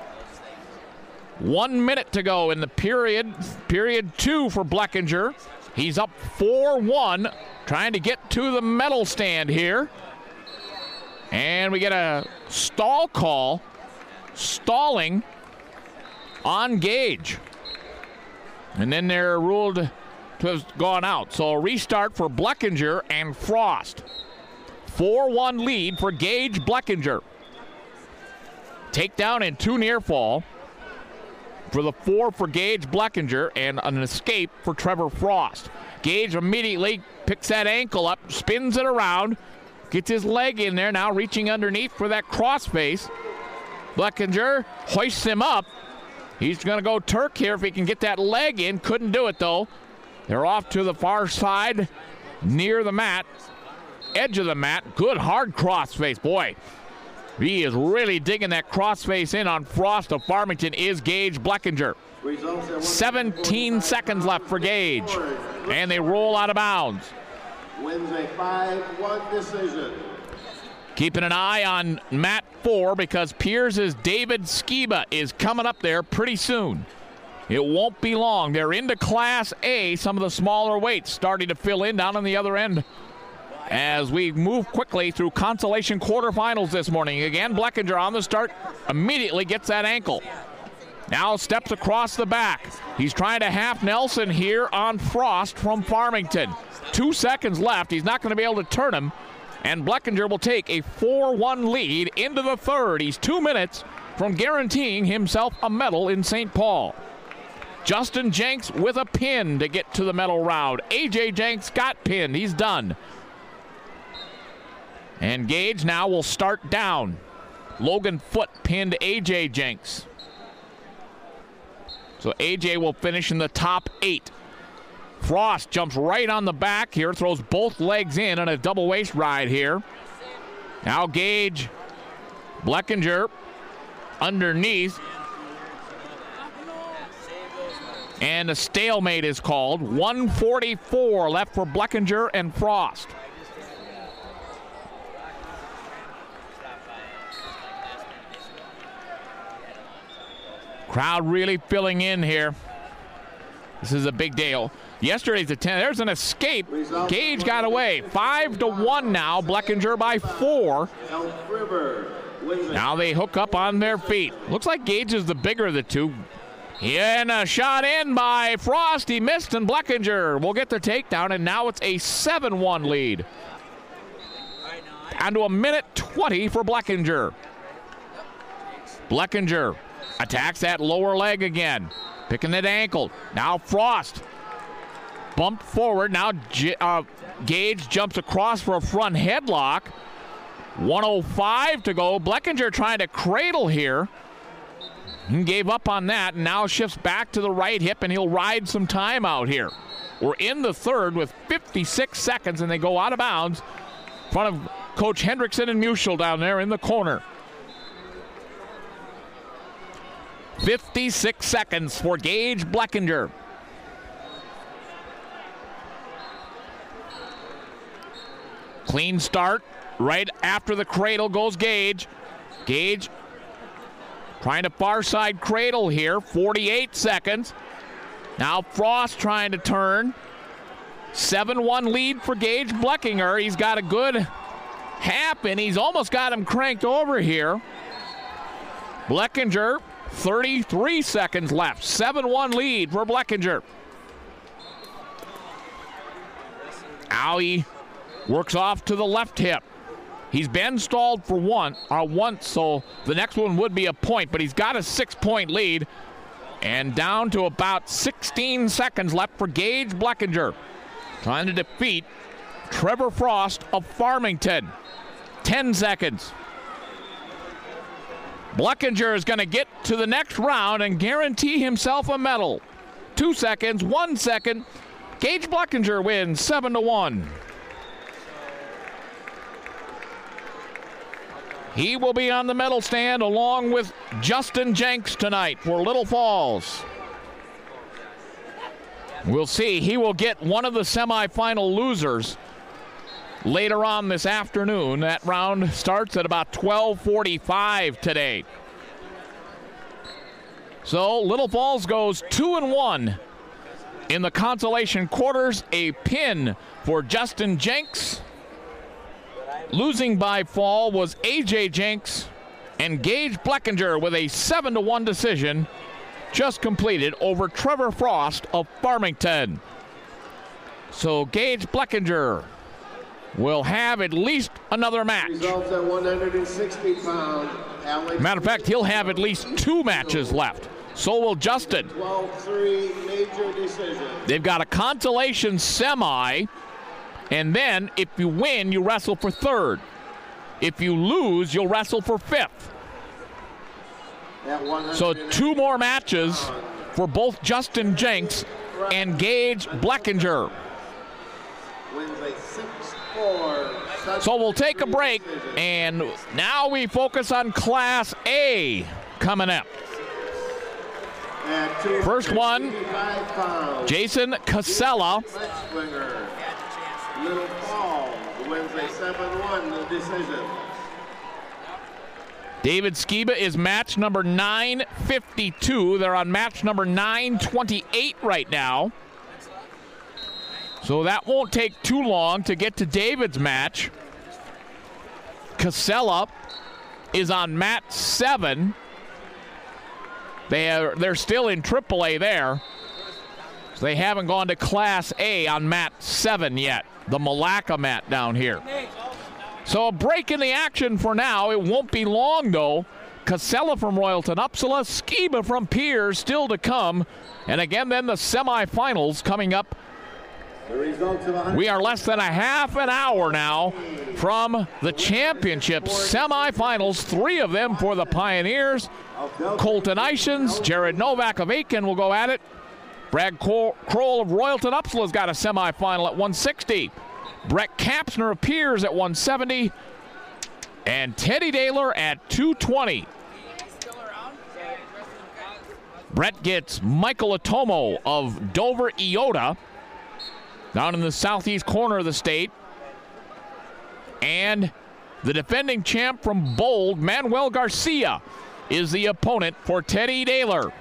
1 minute to go in the period. Period 2 for Bleckinger. He's up 4-1, trying to get to the medal stand here. And we get a stall call, stalling on Gage. And then they're ruled to have gone out. So a restart for Bleckinger and Frost. 4-1 lead for Gage Bleckinger. Takedown and 2 near fall for the 4 for Gage Bleckinger and an escape for Trevor Frost. Gage immediately picks that ankle up, spins it around, gets his leg in there, now reaching underneath for that crossface. Bleckinger hoists him up. He's going to go Turk here if he can get that leg in. Couldn't do it, though. They're off to the far side, near the mat, edge of the mat. Good hard crossface. Boy, he is really digging that crossface in on Frost of Farmington is Gage Bleckinger. 17 seconds left for Gage, and they roll out of bounds. Wins a 5-1 decision. Keeping an eye on mat 4 because Piers' David Skiba is coming up there pretty soon. It won't be long. They're into Class A, some of the smaller weights starting to fill in down on the other end as we move quickly through consolation quarterfinals this morning. Again, Bleckinger on the start, immediately gets that ankle. Now steps across the back. He's trying to half Nelson here on Frost from Farmington. 2 seconds left. He's not going to be able to turn him. And Bleckinger will take a 4-1 lead into the third. He's 2 minutes from guaranteeing himself a medal in St. Paul. Justin Jenks with a pin to get to the medal round. A.J. Jenks got pinned. He's done. And Gage now will start down. Logan Foote pinned A.J. Jenks. So A.J. will finish in the top 8. Frost jumps right on the back here, throws both legs in on a double waist ride here. Now Gage, Bleckinger underneath. And a stalemate is called. 1:44 left for Bleckinger and Frost. Crowd really filling in here. This is a big deal. Yesterday's attempt, there's an escape. Gage got away. 5-1 now. Bleckinger by 4. Now they hook up on their feet. Looks like Gage is the bigger of the two. And a shot in by Frost. He missed, and Bleckinger will get the takedown, and now it's a 7-1 lead. Down to 1:20 for Bleckinger. Bleckinger attacks that lower leg again. Picking that ankle. Now Frost. Bumped forward. Now Gage jumps across for a front headlock. 1:05 to go. Bleckinger trying to cradle here. He gave up on that and now shifts back to the right hip, and he'll ride some time out here. We're in the third with 56 seconds, and they go out of bounds in front of Coach Hendrickson and Muschel down there in the corner. 56 seconds for Gage Bleckinger. Clean start. Right after the cradle goes Gage. Gage trying to far side cradle here. 48 seconds. Now Frost trying to turn. 7-1 lead for Gage Bleckinger. He's got a good half, and he's almost got him cranked over here. Bleckinger, 33 seconds left. 7-1 lead for Bleckinger. Owie works off to the left hip. He's been stalled for once, so the next one would be a point, but he's got a 6-point lead. And down to about 16 seconds left for Gage Bleckinger. Trying to defeat Trevor Frost of Farmington. 10 seconds. Bleckinger is going to get to the next round and guarantee himself a medal. 2 seconds, 1 second. Gage Bleckinger wins 7-1. He will be on the medal stand along with Justin Jenks tonight for Little Falls. We'll see. He will get one of the semifinal losers later on this afternoon. That round starts at about 12:45 today. So Little Falls goes 2-1 in the consolation quarters. A pin for Justin Jenks. Losing by fall was A.J. Jenks And Gage Bleckinger with a 7-1 decision just completed over Trevor Frost of Farmington. So Gage Bleckinger will have at least another match. Results at 160 pounds. Matter of fact, he'll have at least 2 matches left. So will Justin. 12-3 major decision. They've got a consolation semi, and then if you win, you wrestle for 3rd. If you lose, you'll wrestle for 5th. So 2 more matches for both Justin Jenks and Gage Bleckinger. So we'll take a break, and now we focus on Class A coming up. First one, Jason Casella. Little Paul wins a 7-1 decision. David Skiba is match number 952. They're on match number 928 right now. So that won't take too long to get to David's match. Casella is on match 7. They're still in AAA there. So they haven't gone to Class A on mat 7 yet, the Malacca mat down here. So a break in the action for now. It won't be long, though. Casella from Royalton Upsala, Skiba from Piers still to come. And again, then the semifinals coming up. We are less than a half an hour now from the championship semifinals. 3 of them for the Pioneers. Colton Ishins, Jared Novak of Aiken will go at it. Brad Kroll of Royalton Upsala's got a semifinal at 160. Brett Kapsner of Piers at 170. And Teddy Daler at 220. Brett gets Michael Atomo of Dover Iota down in the southeast corner of the state. And the defending champ from Bold, Manuel Garcia, is the opponent for Teddy Daler.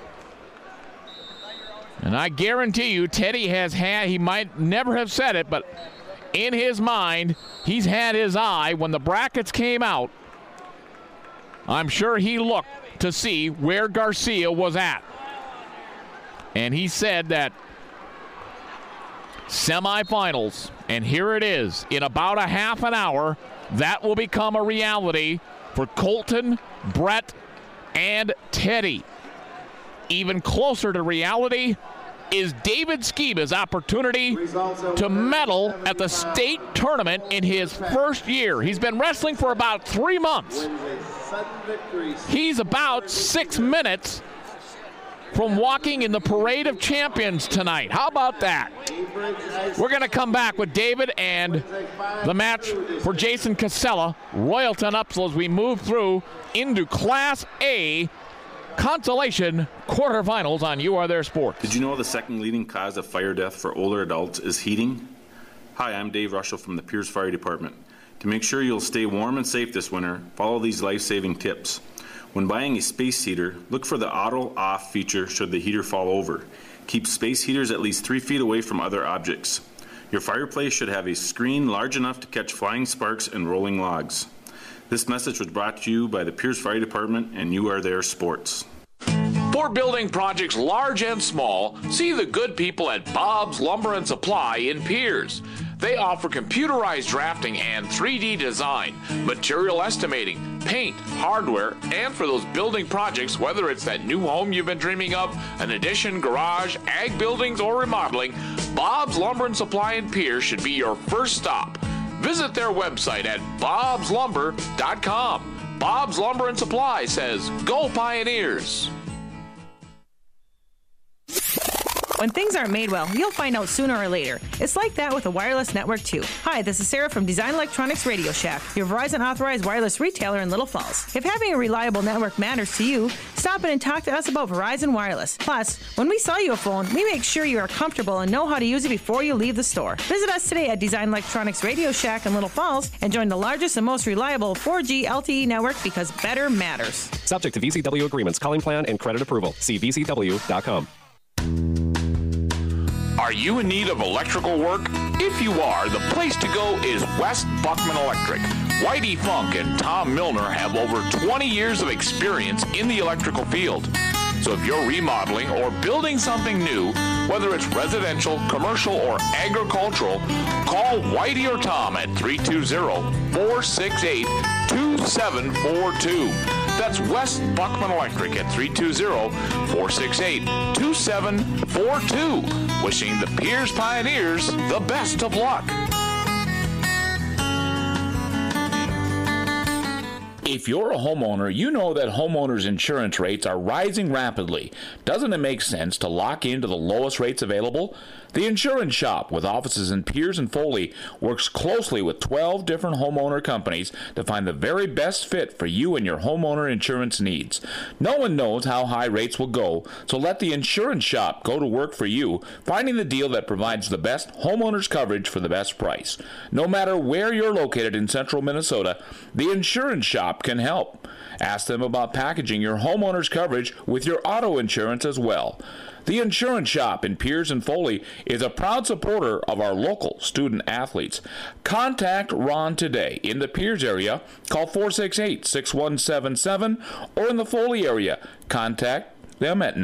And I guarantee you, Teddy has had, he might never have said it, but in his mind, he's had his eye when the brackets came out. I'm sure he looked to see where Garcia was at. And he said that semifinals, and here it is, in about a half an hour, that will become a reality for Colton, Brett, and Teddy. Even closer to reality is David Skiba's opportunity to medal at the state tournament in his first year. He's been wrestling for about 3 months. He's about 6 minutes from walking in the Parade of Champions tonight. How about that? We're going to come back with David and the match for Jason Casella, Royalton Upsala, as we move through into Class A consolation quarterfinals on You Are There Sports. Did you know the second leading cause of fire death for older adults is heating? Hi, I'm Dave Rushell from the Piers Fire Department. To make sure you'll stay warm and safe this winter, follow these life-saving tips. When buying a space heater, look for the auto off feature should the heater fall over. Keep space heaters at least 3 feet away from other objects. Your fireplace should have a screen large enough to catch flying sparks and rolling logs. This message was brought to you by the Piers Fire Department and You Are There Sports. For building projects large and small, see the good people at Bob's Lumber and Supply in Piers. They offer computerized drafting and 3D design, material estimating, paint, hardware, and for those building projects, whether it's that new home you've been dreaming of, an addition, garage, ag buildings, or remodeling, Bob's Lumber and Supply in Piers should be your first stop. Visit their website at bobslumber.com. Bob's Lumber and Supply says, "Go Pioneers!" When things aren't made well, you'll find out sooner or later. It's like that with a wireless network, too. Hi, this is Sarah from Design Electronics Radio Shack, your Verizon authorized wireless retailer in Little Falls. If having a reliable network matters to you, stop in and talk to us about Verizon Wireless. Plus, when we sell you a phone, we make sure you are comfortable and know how to use it before you leave the store. Visit us today at Design Electronics Radio Shack in Little Falls and join the largest and most reliable 4G LTE network because better matters. Subject to VCW agreements, calling plan, and credit approval. See VCW.com. Are you in need of electrical work? If you are, the place to go is West Buckman Electric. Whitey Funk and Tom Milner have over 20 years of experience in the electrical field. So if you're remodeling or building something new, whether it's residential, commercial, or agricultural, call Whitey or Tom at 320-468-2742. That's West Buckman Electric at 320-468-2742. Wishing the Piers Pioneers the best of luck. If you're a homeowner, you know that homeowners' insurance rates are rising rapidly. Doesn't it make sense to lock into the lowest rates available? The Insurance Shop, with offices in Piers and Foley, works closely with 12 different homeowner companies to find the very best fit for you and your homeowner insurance needs. No one knows how high rates will go, so let the Insurance Shop go to work for you, finding the deal that provides the best homeowners coverage for the best price. No matter where you're located in central Minnesota, the Insurance Shop can help. Ask them about packaging your homeowner's coverage with your auto insurance as well. The Insurance Shop in Piers and Foley is a proud supporter of our local student athletes. Contact Ron today. In the Piers area, call 468-6177, or in the Foley area, contact them at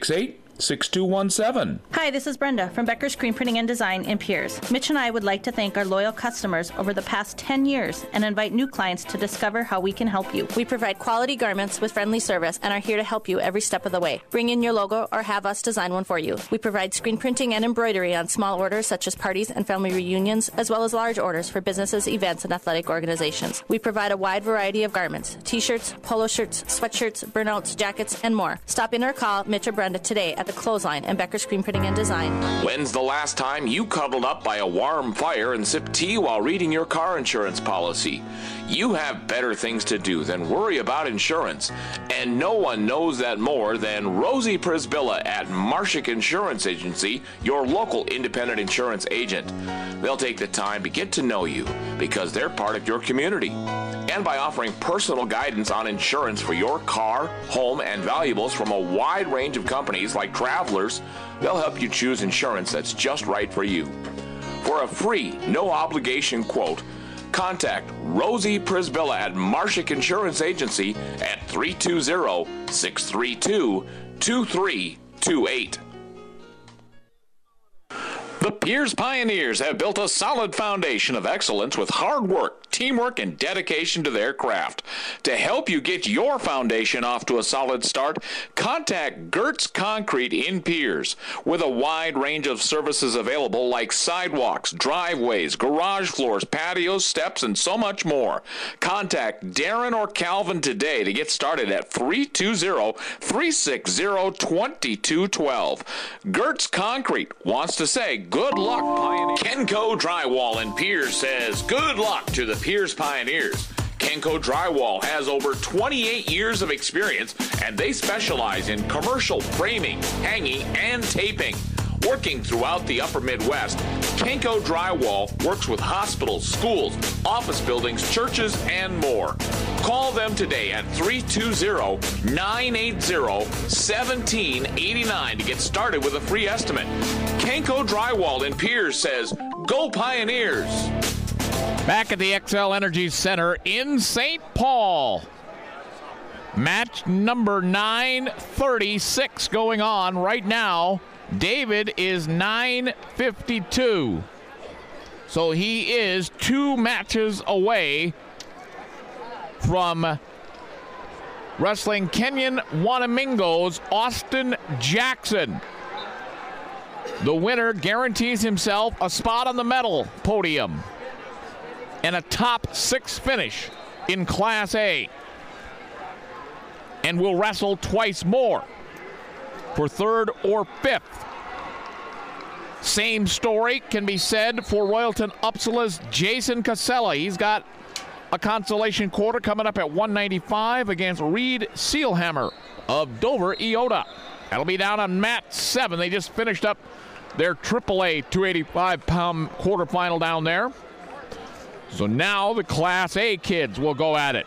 968-6217. Hi, this is Brenda from Becker Screen Printing and Design in Piers. Mitch and I would like to thank our loyal customers over the past 10 years and invite new clients to discover how we can help you. We provide quality garments with friendly service and are here to help you every step of the way. Bring in your logo or have us design one for you. We provide screen printing and embroidery on small orders such as parties and family reunions, as well as large orders for businesses, events, and athletic organizations. We provide a wide variety of garments: t-shirts, polo shirts, sweatshirts, burnouts, jackets, and more. Stop in or call Mitch or Brenda today at the Clothesline and Becker Screen Printing and Design. When's the last time you cuddled up by a warm fire and sipped tea while reading your car insurance policy? You have better things to do than worry about insurance, and no one knows that more than Rosie Prisbilla at Marshik Insurance Agency, your local independent insurance agent. They'll take the time to get to know you because they're part of your community. And by offering personal guidance on insurance for your car, home, and valuables from a wide range of companies like Travelers, they'll help you choose insurance that's just right for you. For a free, no-obligation quote, contact Rosie Prisbilla at Marshik Insurance Agency at 320-632-2328. The Piers Pioneers have built a solid foundation of excellence with hard work, teamwork, and dedication to their craft. To help you get your foundation off to a solid start, contact Gertz Concrete in Piers. With a wide range of services available like sidewalks, driveways, garage floors, patios, steps, and so much more. Contact Darren or Calvin today to get started at 320-360-2212. Gertz Concrete wants to say good luck, Pioneers. Kenco Drywall in Piers says good luck to the Piers Pioneers. Kenco Drywall has over 28 years of experience, and they specialize in commercial framing, hanging, and taping. Working throughout the upper Midwest, Kenco Drywall works with hospitals, schools, office buildings, churches, and more. Call them today at 320-980-1789 to get started with a free estimate. Kenco Drywall in Piers says, go Pioneers! Back at the XL Energy Center in St. Paul. Match number 936 going on right now. David is 952. So he is 2 matches away from wrestling Kenyon Wanamingo's Austin Jackson. The winner guarantees himself a spot on the medal podium and a top 6 finish in Class A, and will wrestle twice more for 3rd or 5th. Same story can be said for Royalton Uppsala's Jason Casella. He's got a consolation quarter coming up at 195 against Reed Sealhammer of Dover Iota. That'll be down on mat 7. They just finished up their AAA 285-pound quarterfinal down there. So now the Class A kids will go at it.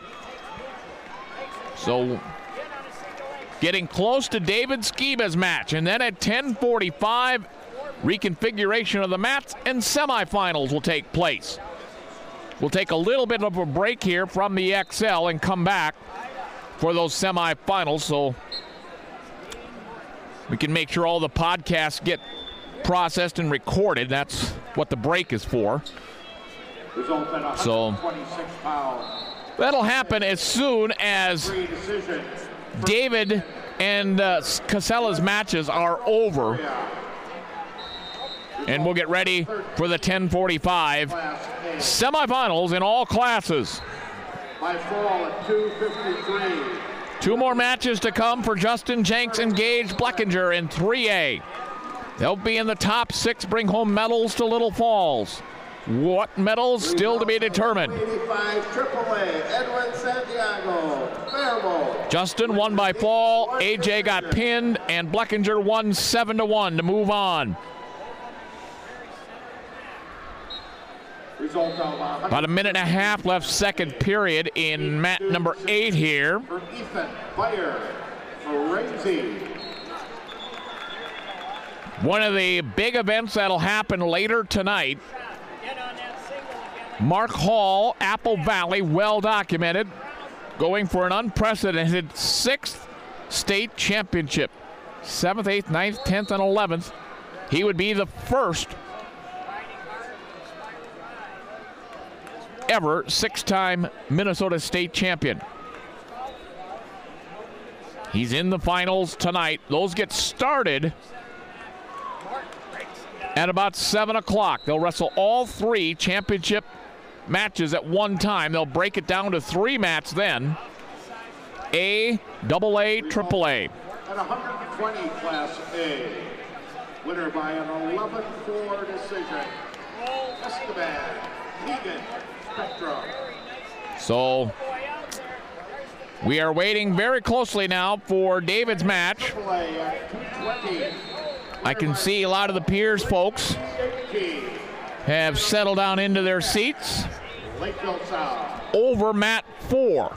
So getting close to David Skiba's match. And then at 10:45, reconfiguration of the mats and semifinals will take place. We'll take a little bit of a break here from the XL and come back for those semifinals, so we can make sure all the podcasts get processed and recorded. That's what the break is for. So that'll happen as soon as David and Casella's matches are over. And we'll get ready for the 10:45 semifinals in all classes. By fall at 2:53. 2 more matches to come for Justin Jenks and Gage Bleckinger in 3A. They'll be in the top 6, bring home medals to Little Falls. What medals still to be determined. 85 AAA, Edwin Santiago, Faribault. Justin won by fall, AJ got pinned, and Bleckinger won 7-1 to move on. About a minute and a half left second period in mat number 8 here. For Ethan Fire for Ramsey. One of the big events that'll happen later tonight. Mark Hall, Apple Valley, well documented, going for an unprecedented 6th state championship. 7th, 8th, 9th, 10th, and 11th. He would be the first ever 6-time Minnesota State champion. He's in the finals tonight. Those get started at about 7 o'clock. They'll wrestle all 3 championship matches at one time. They'll break it down to 3 mats then. A, AA, AAA. At 120 Class A. Winner by an 11-4 decision. Esteban Egan. So we are waiting very closely now for David's match. I can see a lot of the Piers folks have settled down into their seats over mat 4.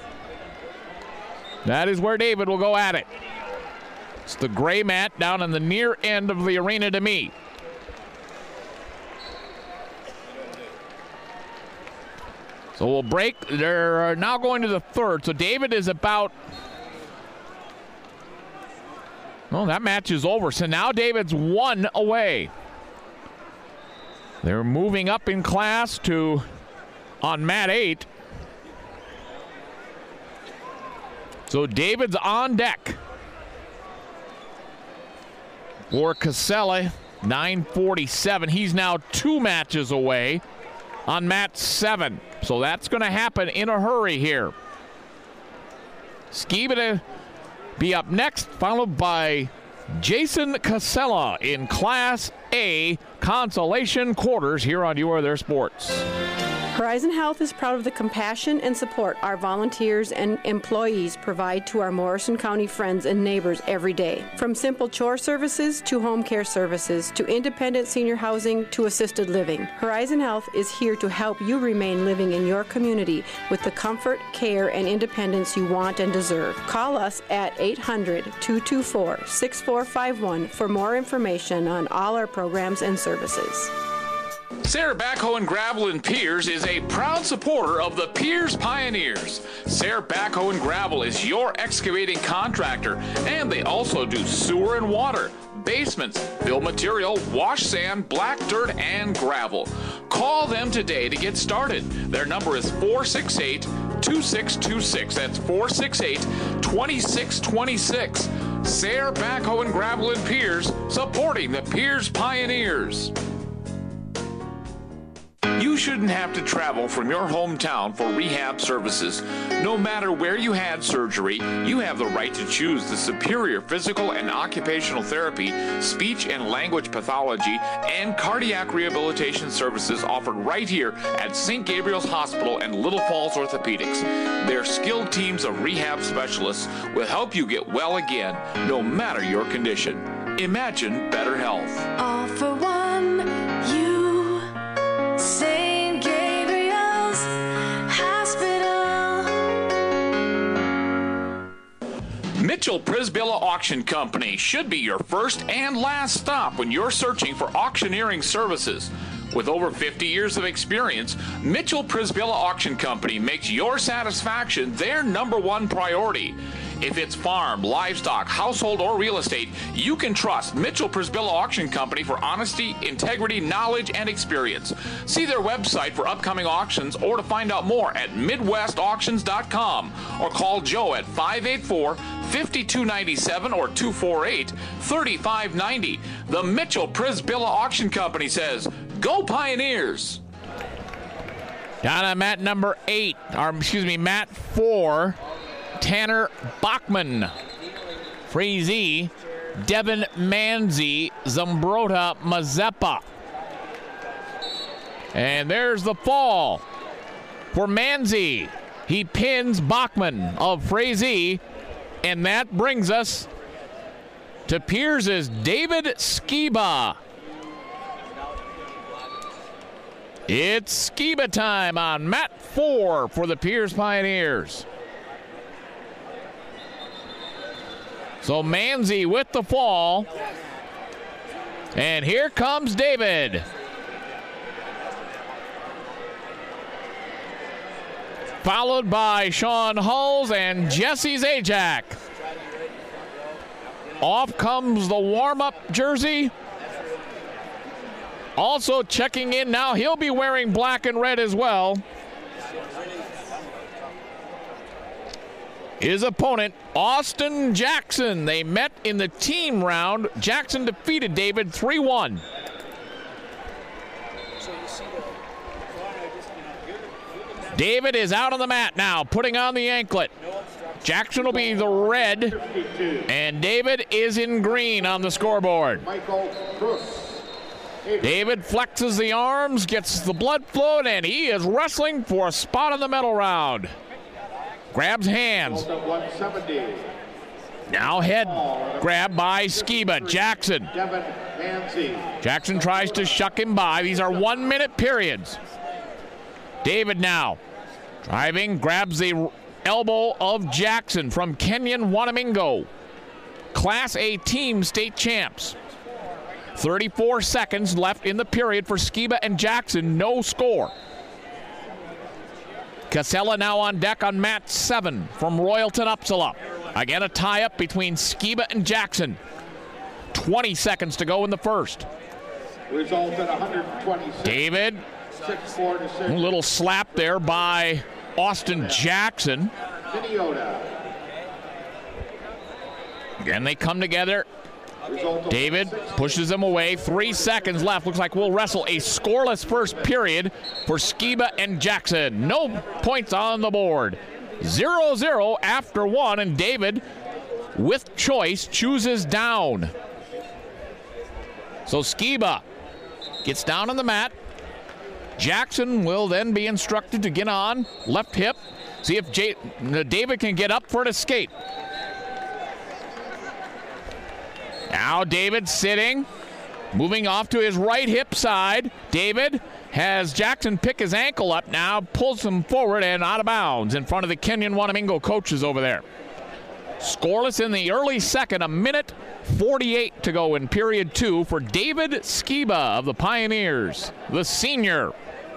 That is where David will go at it. It's the gray mat down in the near end of the arena to me. So we'll break. They're now going to the 3rd. So David is about... Well, that match is over. So now David's 1 away. They're moving up in class to on mat 8. So David's on deck for Casella, 9:47. He's now 2 matches away on mat 7. So that's going to happen in a hurry here. Skiba be up next, followed by Jason Casella in Class A Consolation Quarters here on You Are There Sports. Horizon Health is proud of the compassion and support our volunteers and employees provide to our Morrison County friends and neighbors every day. From simple chore services to home care services to independent senior housing to assisted living, Horizon Health is here to help you remain living in your community with the comfort, care, and independence you want and deserve. Call us at 800-224-6451 for more information on all our programs and services. Sayre Backhoe and Gravel in Piers is a proud supporter of the Piers Pioneers. Sayre Backhoe and Gravel is your excavating contractor, and they also do sewer and water, basements, fill material, wash sand, black dirt, and gravel. Call them today to get started. Their number is 468-2626. That's 468-2626. Sayre Backhoe and Gravel in Piers, supporting the Piers Pioneers. You shouldn't have to travel from your hometown for rehab services. No matter where you had surgery, you have the right to choose the superior physical and occupational therapy, speech and language pathology, and cardiac rehabilitation services offered right here at St. Gabriel's Hospital and Little Falls Orthopedics. Their skilled teams of rehab specialists will help you get well again, no matter your condition. Imagine better health. All for one, you. St. Gabriel's Hospital. Mitchell Prisbilla Auction Company should be your first and last stop when you're searching for auctioneering services. With over 50 years of experience, Mitchell Prisbilla Auction Company makes your satisfaction their #1 priority. If it's farm, livestock, household, or real estate, you can trust Mitchell Prisbilla Auction Company for honesty, integrity, knowledge, and experience. See their website for upcoming auctions or to find out more at MidwestAuctions.com or call Joe at 584-5297 or 248-3590. The Mitchell Prisbilla Auction Company says, "Go Pioneers!" Down on mat number 4, Tanner Bachman, Frazee, Devin Manzi, Zumbrota Mazeppa. And there's the fall for Manzi. He pins Bachman of Frazee, and that brings us to Piers's David Skiba. It's Skiba time on mat 4 for the Piers Pioneers. So Manzi with the fall. And here comes David. Followed by Sean Hulls and Jesse Zajac. Off comes the warm-up jersey. Also checking in now, he'll be wearing black and red as well. His opponent, Austin Jackson. They met in the team round. Jackson defeated David 3-1. David is out on the mat now, putting on the anklet. Jackson will be the red, and David is in green on the scoreboard. David flexes the arms, gets the blood flowing, and he is wrestling for a spot in the medal round. Grabs hands. Now head grab by Skiba. Jackson. Jackson tries to shuck him by. These are 1-minute periods. David now driving, grabs the elbow of Jackson from Kenyon Wanamingo. Class A team state champs. 34 seconds left in the period for Skiba and Jackson. No score. Casella now on deck on mat 7 from Royalton Upsala. Again, a tie-up between Skiba and Jackson. 20 seconds to go in the first. Result at 126. David, 6-4 to 6. a little slap there by Austin Jackson. Again, they come together. David pushes them away. 3 seconds left. Looks like we'll wrestle a scoreless first period for Skiba and Jackson. No points on the board. 0-0 after 1, and David, with choice, chooses down. So Skiba gets down on the mat. Jackson will then be instructed to get on left hip. See if David can get up for an escape. Now David sitting, moving off to his right hip side. David has Jackson pick his ankle up now, pulls him forward and out of bounds in front of the Kenyon Wanamingo coaches over there. Scoreless in the early second, 1:48 to go in period 2 for David Skiba of the Pioneers, the senior.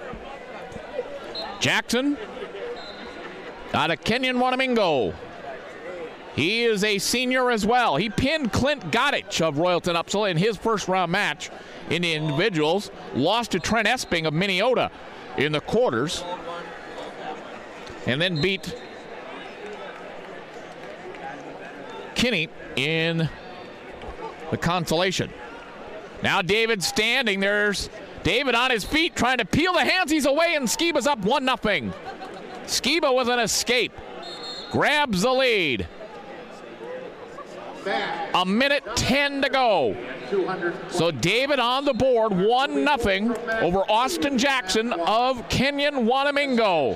Jackson out of Kenyon Wanamingo. He is a senior as well. He pinned Clint Goddich of Royalton Upsala in his first round match in the individuals. Lost to Trent Esping of Minneota in the quarters. And then beat Kinney in the consolation. Now David standing. There's David on his feet trying to peel the hands. He's away, and Skiba's up 1-0. Skiba with an escape. Grabs the lead. 1:10 to go. So David on the board, 1-0 over Austin Jackson of Kenyon Wanamingo.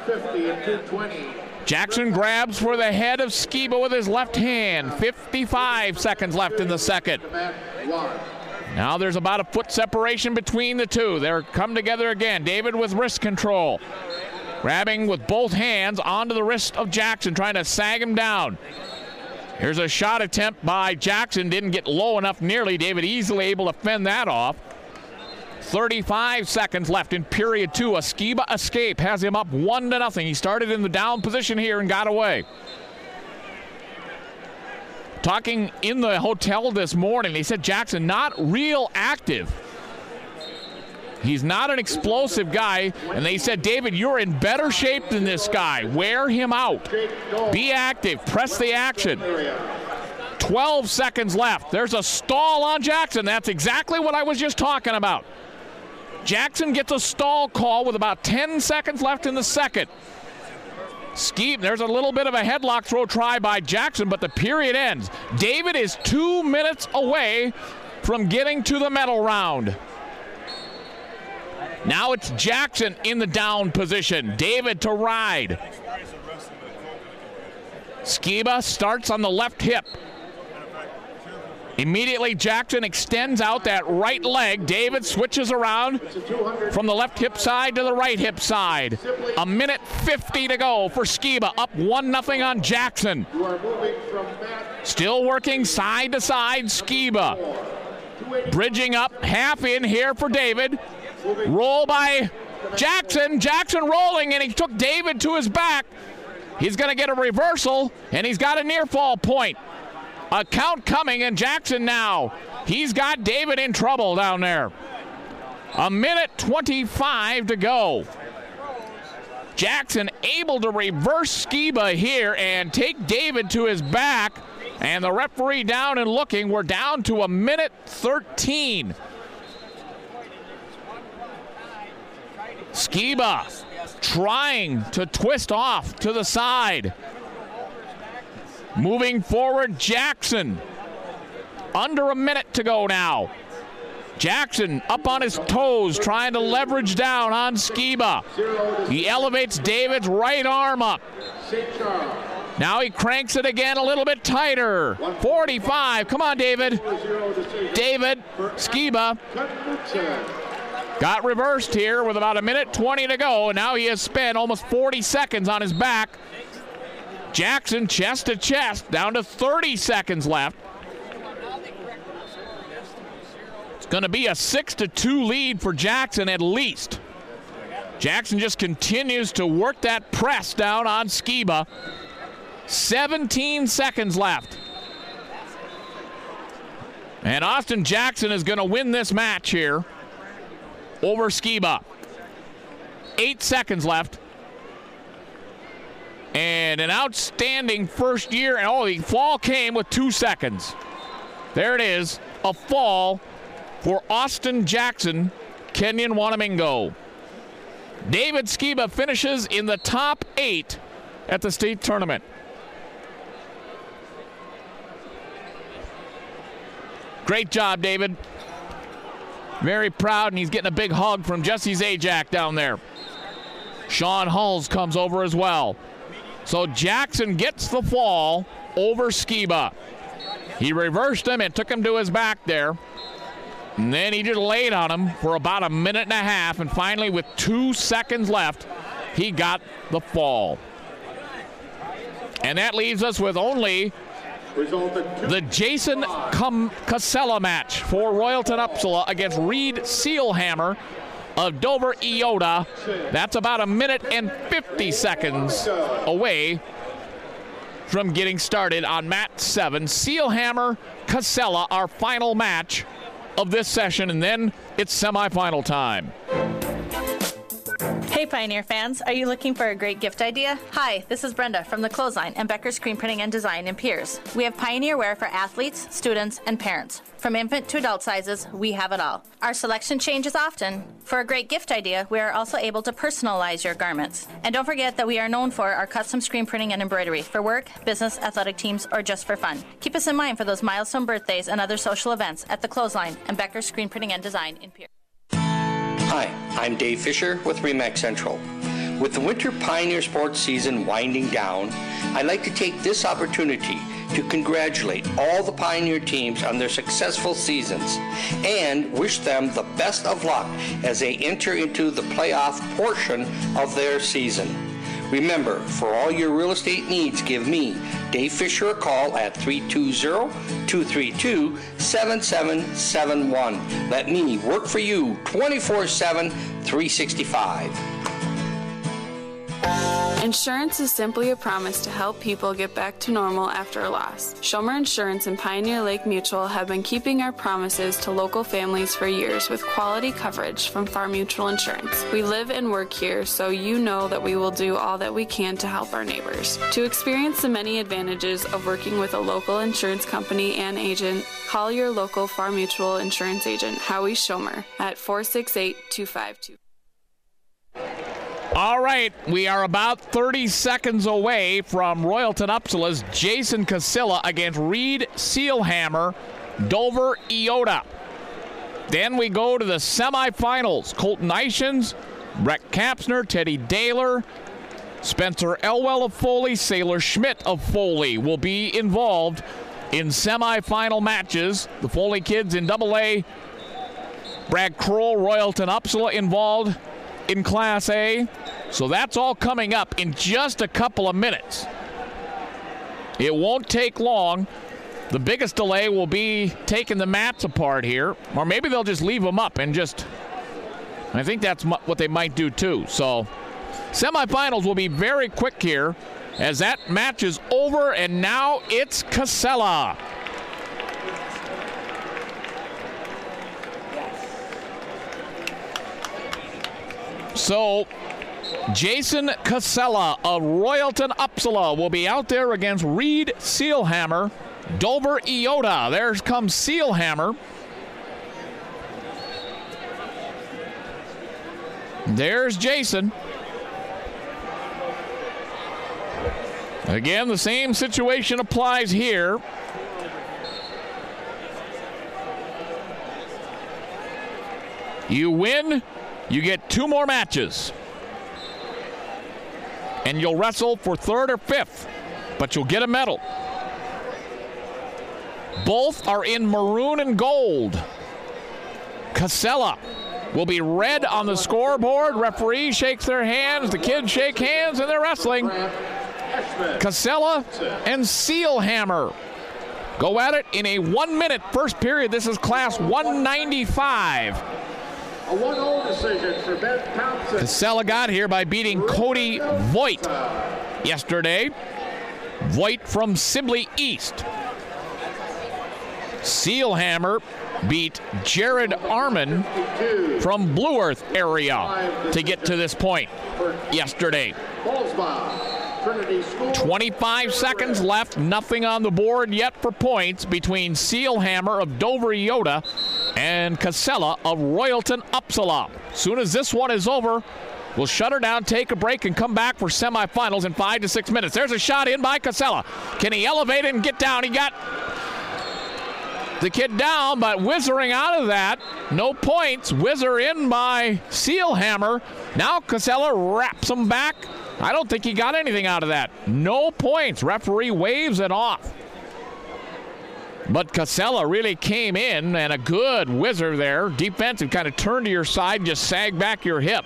Jackson grabs for the head of Skiba with his left hand. 55 seconds left in the second. Now there's about a foot separation between the two. They're come together again. David with wrist control. Grabbing with both hands onto the wrist of Jackson, trying to sag him down. Here's a shot attempt by Jackson. Didn't get low enough nearly. David easily able to fend that off. 35 seconds left in period 2. A Skiba escape has him up 1-0. He started in the down position here and got away. Talking in the hotel this morning, they said Jackson not real active. He's not an explosive guy, and they said, David, you're in better shape than this guy. Wear him out. Be active. Press the action. 12 seconds left. There's a stall on Jackson. That's exactly what I was just talking about. Jackson gets a stall call with about 10 seconds left in the second. There's a little bit of a headlock throw try by Jackson, but the period ends. David is 2 minutes away from getting to the medal round. Now it's Jackson in the down position. David to ride. Skiba starts on the left hip. Immediately Jackson extends out that right leg. David switches around from the left hip side to the right hip side. 1:50 to go for Skiba. Up 1-0 on Jackson. Still working side to side, Skiba. Bridging up, half in here for David. Roll by Jackson. Jackson rolling, and he took David to his back. He's going to get a reversal, and he's got a near fall point. A count coming, and Jackson now. He's got David in trouble down there. 1:25 to go. Jackson able to reverse Skiba here and take David to his back. And the referee down and looking. We're down to 1:13. Skiba trying to twist off to the side. Moving forward, Jackson. Under a minute to go now. Jackson up on his toes, trying to leverage down on Skiba. He elevates David's right arm up. Now he cranks it again a little bit tighter. 45. Come on, David. David, Skiba. Got reversed here with about 1:20 to go, and now he has spent almost 40 seconds on his back. Jackson chest to chest, down to 30 seconds left. It's going to be a 6-2 lead for Jackson at least. Jackson just continues to work that press down on Skiba. 17 seconds left. And Austin Jackson is going to win this match here over Skiba. 8 seconds left. And an outstanding first year. And the fall came with 2 seconds. There it is. A fall for Austin Jackson, Kenyon Wanamingo. David Skiba finishes in the top 8 at the state tournament. Great job, David. Very proud, and he's getting a big hug from Jesse Zajac down there. Sean Hulls comes over as well. So Jackson gets the fall over Skiba. He reversed him and took him to his back there. And then he just laid on him for about 1.5 minutes, and finally with 2 seconds left, he got the fall. And that leaves us with only the Jason Casella match for Royalton Upsala against Reed Sealhammer of Dover Iota. That's about 1:50 away from getting started on mat 7. Sealhammer, Casella, our final match of this session, and then it's semifinal time. Hey Pioneer fans, are you looking for a great gift idea? Hi, this is Brenda from the Clothesline and Becker Screen Printing and Design in Piers. We have Pioneer wear for athletes, students, and parents. From infant to adult sizes, we have it all. Our selection changes often. For a great gift idea, we are also able to personalize your garments. And don't forget that we are known for our custom screen printing and embroidery for work, business, athletic teams, or just for fun. Keep us in mind for those milestone birthdays and other social events at the Clothesline and Becker Screen Printing and Design in Piers. Hi, I'm Dave Fisher with RE/MAX Central. With the winter Pioneer sports season winding down, I'd like to take this opportunity to congratulate all the Pioneer teams on their successful seasons and wish them the best of luck as they enter into the playoff portion of their season. Remember, for all your real estate needs, give me, Dave Fisher, a call at 320-232-7771. Let me work for you 24/7, 365. Insurance is simply a promise to help people get back to normal after a loss. Schomer Insurance and Pioneer Lake Mutual have been keeping our promises to local families for years with quality coverage from Farm Mutual Insurance. We live and work here, so you know that we will do all that we can to help our neighbors. To experience the many advantages of working with a local insurance company and agent, call your local Farm Mutual Insurance agent, Howie Schomer, at 468-252. All right, we are about 30 seconds away from Royalton Upsala's Jason Casilla against Reed Sealhammer, Dover Iota. Then we go to the semifinals. Colton Ishins, Brett Kapsner, Teddy Daler, Spencer Elwell of Foley, Sailor Schmidt of Foley will be involved in semifinal matches. The Foley kids in AA. Brad Kroll, Royalton Upsala involved in Class A. So that's all coming up in just a couple of minutes. It won't take long. The biggest delay will be taking the mats apart here, or maybe they'll just leave them up and just, I think that's what they might do too. So semifinals will be very quick here as that match is over, and now it's Casella. So Jason Casella of Royalton Upsala will be out there against Reed Sealhammer, Dover Iota. There comes Sealhammer. There's Jason. Again, the same situation applies here. You win, you get 2 more matches. And you'll wrestle for 3rd or 5th, but you'll get a medal. Both are in maroon and gold. Casella will be red on the scoreboard. Referee shakes their hands, the kids shake hands, and they're wrestling. Casella and Sealhammer go at it in a 1-minute first period. This is Class 195. A 1-0 decision for Ben Thompson. Casella got here by beating Cody Voigt yesterday. Voigt from Sibley East. Sealhammer beat Jared Arman from Blue Earth area to get to this point yesterday. 25 seconds left, nothing on the board yet for points between Sealhammer of Dover Iota and Casella of Royalton Upsala. Soon as this one is over, we'll shut her down, take a break, and come back for semifinals in 5 to 6 minutes. There's a shot in by Casella. Can he elevate and get down? He got the kid down, but whizzing out of that, no points. Whizzer in by Sealhammer. Now Casella wraps him back. I don't think he got anything out of that. No points. Referee waves it off. But Casella really came in, and a good whizzer there. Defensive, kind of turn to your side and just sag back your hip.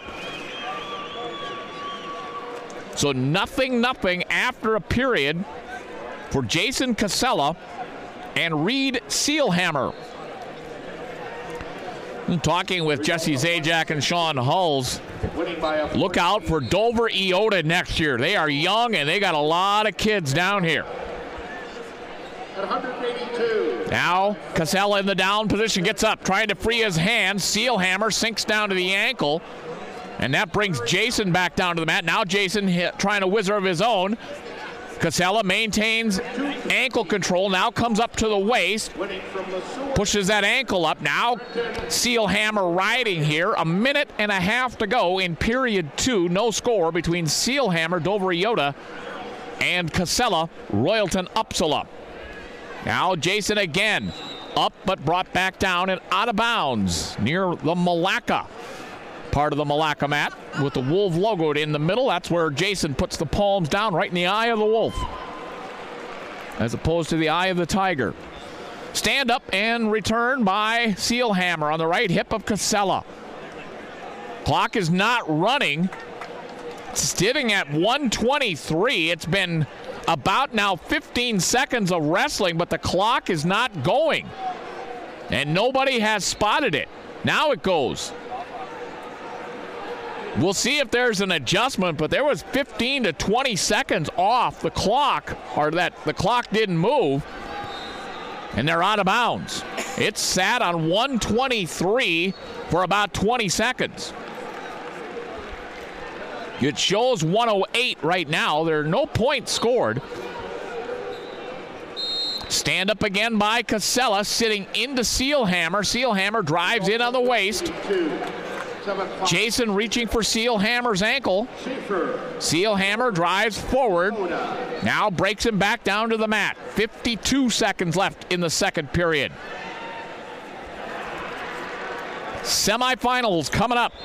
So nothing after a period for Jason Casella and Reed Sealhammer. Talking with Jesse Zajac and Sean Hulls. Look out for Dover Iota next year. They are young, and they got a lot of kids down here. At 182. Now Casella in the down position, gets up, trying to free his hand. Sealhammer sinks down to the ankle, and that brings Jason back down to the mat. Now Jason trying to whizzer of his own. Casella maintains ankle control, now comes up to the waist, pushes that ankle up. Now Sealhammer riding here. 1.5 minutes to go in period 2. No score between Sealhammer, Dover Iota, and Casella, Royalton Upsala. Now Jason again, up but brought back down and out of bounds near the Malacca. Part of the Malacca mat with the wolf logoed in the middle. That's where Jason puts the palms down, right in the eye of the wolf, as opposed to the eye of the tiger. Stand up and return by Sealhammer on the right hip of Casella. Clock is not running Sitting at 123. It's been about now 15 seconds of wrestling, but the clock is not going. And nobody has spotted it. Now it goes. We'll see if there's an adjustment, but there was 15 to 20 seconds off the clock, or that the clock didn't move, and they're out of bounds. It sat on 123 for about 20 seconds. It shows 108 right now. There are no points scored. Stand up again by Casella, sitting into Seelhammer. Seelhammer drives in on the waist. Jason reaching for Seelhammer's ankle. Seelhammer drives forward. Now breaks him back down to the mat. 52 seconds left in the second period. Semifinals coming up.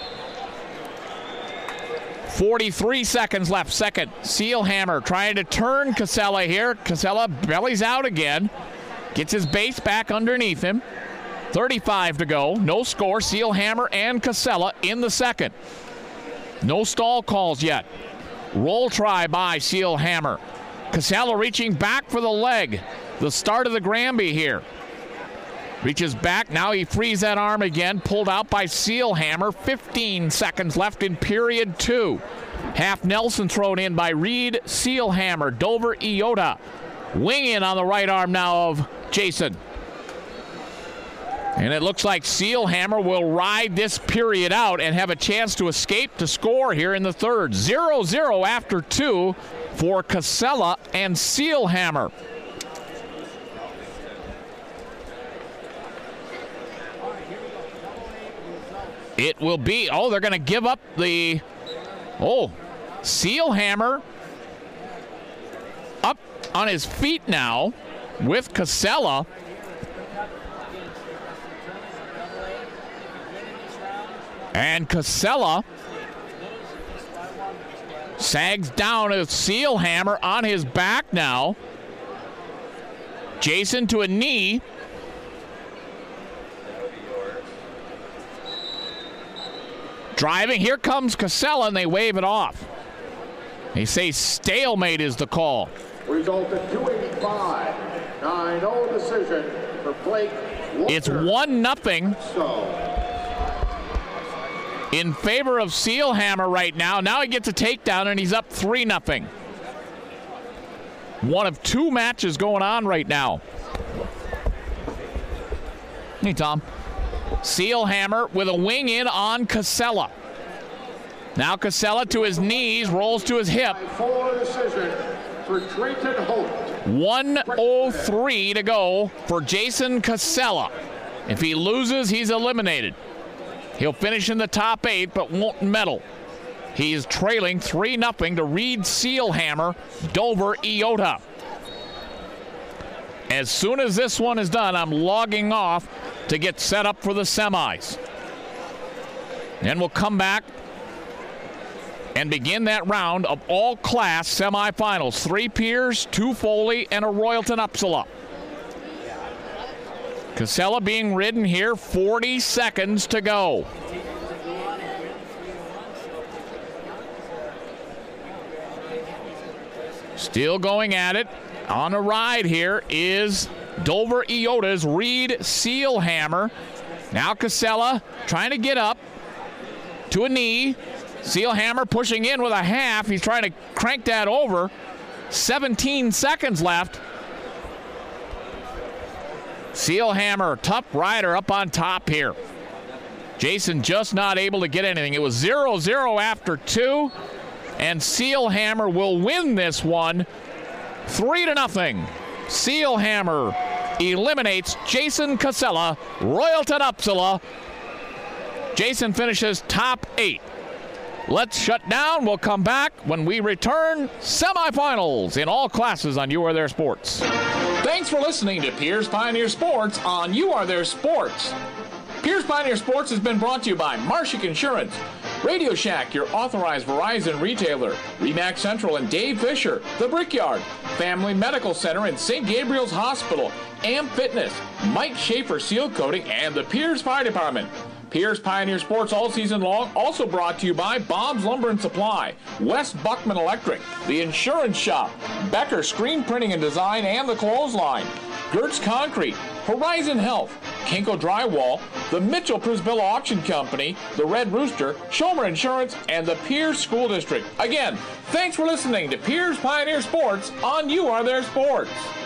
43 seconds left, second. Seelhammer trying to turn Casella here. Casella bellies out again. Gets his base back underneath him. 35 to go. No score. Seelhammer and Casella in the second. No stall calls yet. Roll try by Seelhammer. Casella reaching back for the leg. The start of the Granby here. Reaches back. Now he frees that arm again. Pulled out by Seelhammer. 15 seconds left in period 2. Half Nelson thrown in by Reed. Seelhammer. Dover Iota. Wing in on the right arm now of Jason. And it looks like Seelhammer will ride this period out and have a chance to escape to score here in the third. 0-0 after 2 for Casella and Seelhammer. It will be, they're going to give up the, Seelhammer up on his feet now with Casella. And Casella sags down with Seelhammer on his back now. Jason to a knee. Driving, here comes Casella, and they wave it off. They say stalemate is the call. Result of 285. 9-0 decision for Blake Walker. It's 1-0. In favor of Seelhammer right now. Now he gets a takedown, and he's up 3-0. One of 2 matches going on right now. Hey, Tom. Seelhammer with a wing in on Casella. Now Casella to his knees, rolls to his hip. 4 decision for Drayton Holt. 1:03 to go for Jason Casella. If he loses, he's eliminated. He'll finish in the top 8, but won't medal. He's trailing 3-0 to Reed Seelhammer, Dover Iota. As soon as this one is done, I'm logging off to get set up for the semis. Then we'll come back and begin that round of all-class semifinals. 3 Piers, 2 Foley, and a Royalton Upsala. Casella being ridden here, 40 seconds to go. Still going at it. On a ride here is Dover Iota's Reed Seelhammer. Now Casella trying to get up to a knee. Seelhammer pushing in with a half. He's trying to crank that over. 17 seconds left. Seelhammer, tough rider up on top here. Jason just not able to get anything. It was 0-0 after 2, and Seelhammer will win this one 3-0. Seelhammer eliminates Jason Casella, Royalton Upsala. Jason finishes top 8. Let's shut down. We'll come back when we return. Semifinals in all classes on You Are There Sports. Thanks for listening to Piers Pioneer Sports on You Are There Sports. Piers Pioneer Sports has been brought to you by Marshak Insurance, Radio Shack, your authorized Verizon retailer, Remax Central and Dave Fisher, The Brickyard, Family Medical Center and St. Gabriel's Hospital, Amp Fitness, Mike Schaefer Seal Coating, and the Piers Fire Department. Pierce Pioneer Sports all season long, also brought to you by Bob's Lumber and Supply, West Buckman Electric, The Insurance Shop, Becker Screen Printing and Design and the Clothesline, Gertz Concrete, Horizon Health, Kinko Drywall, the Mitchell Prisbilla Auction Company, the Red Rooster, Schomer Insurance, and the Pierce School District. Again, thanks for listening to Pierce Pioneer Sports on You Are There Sports.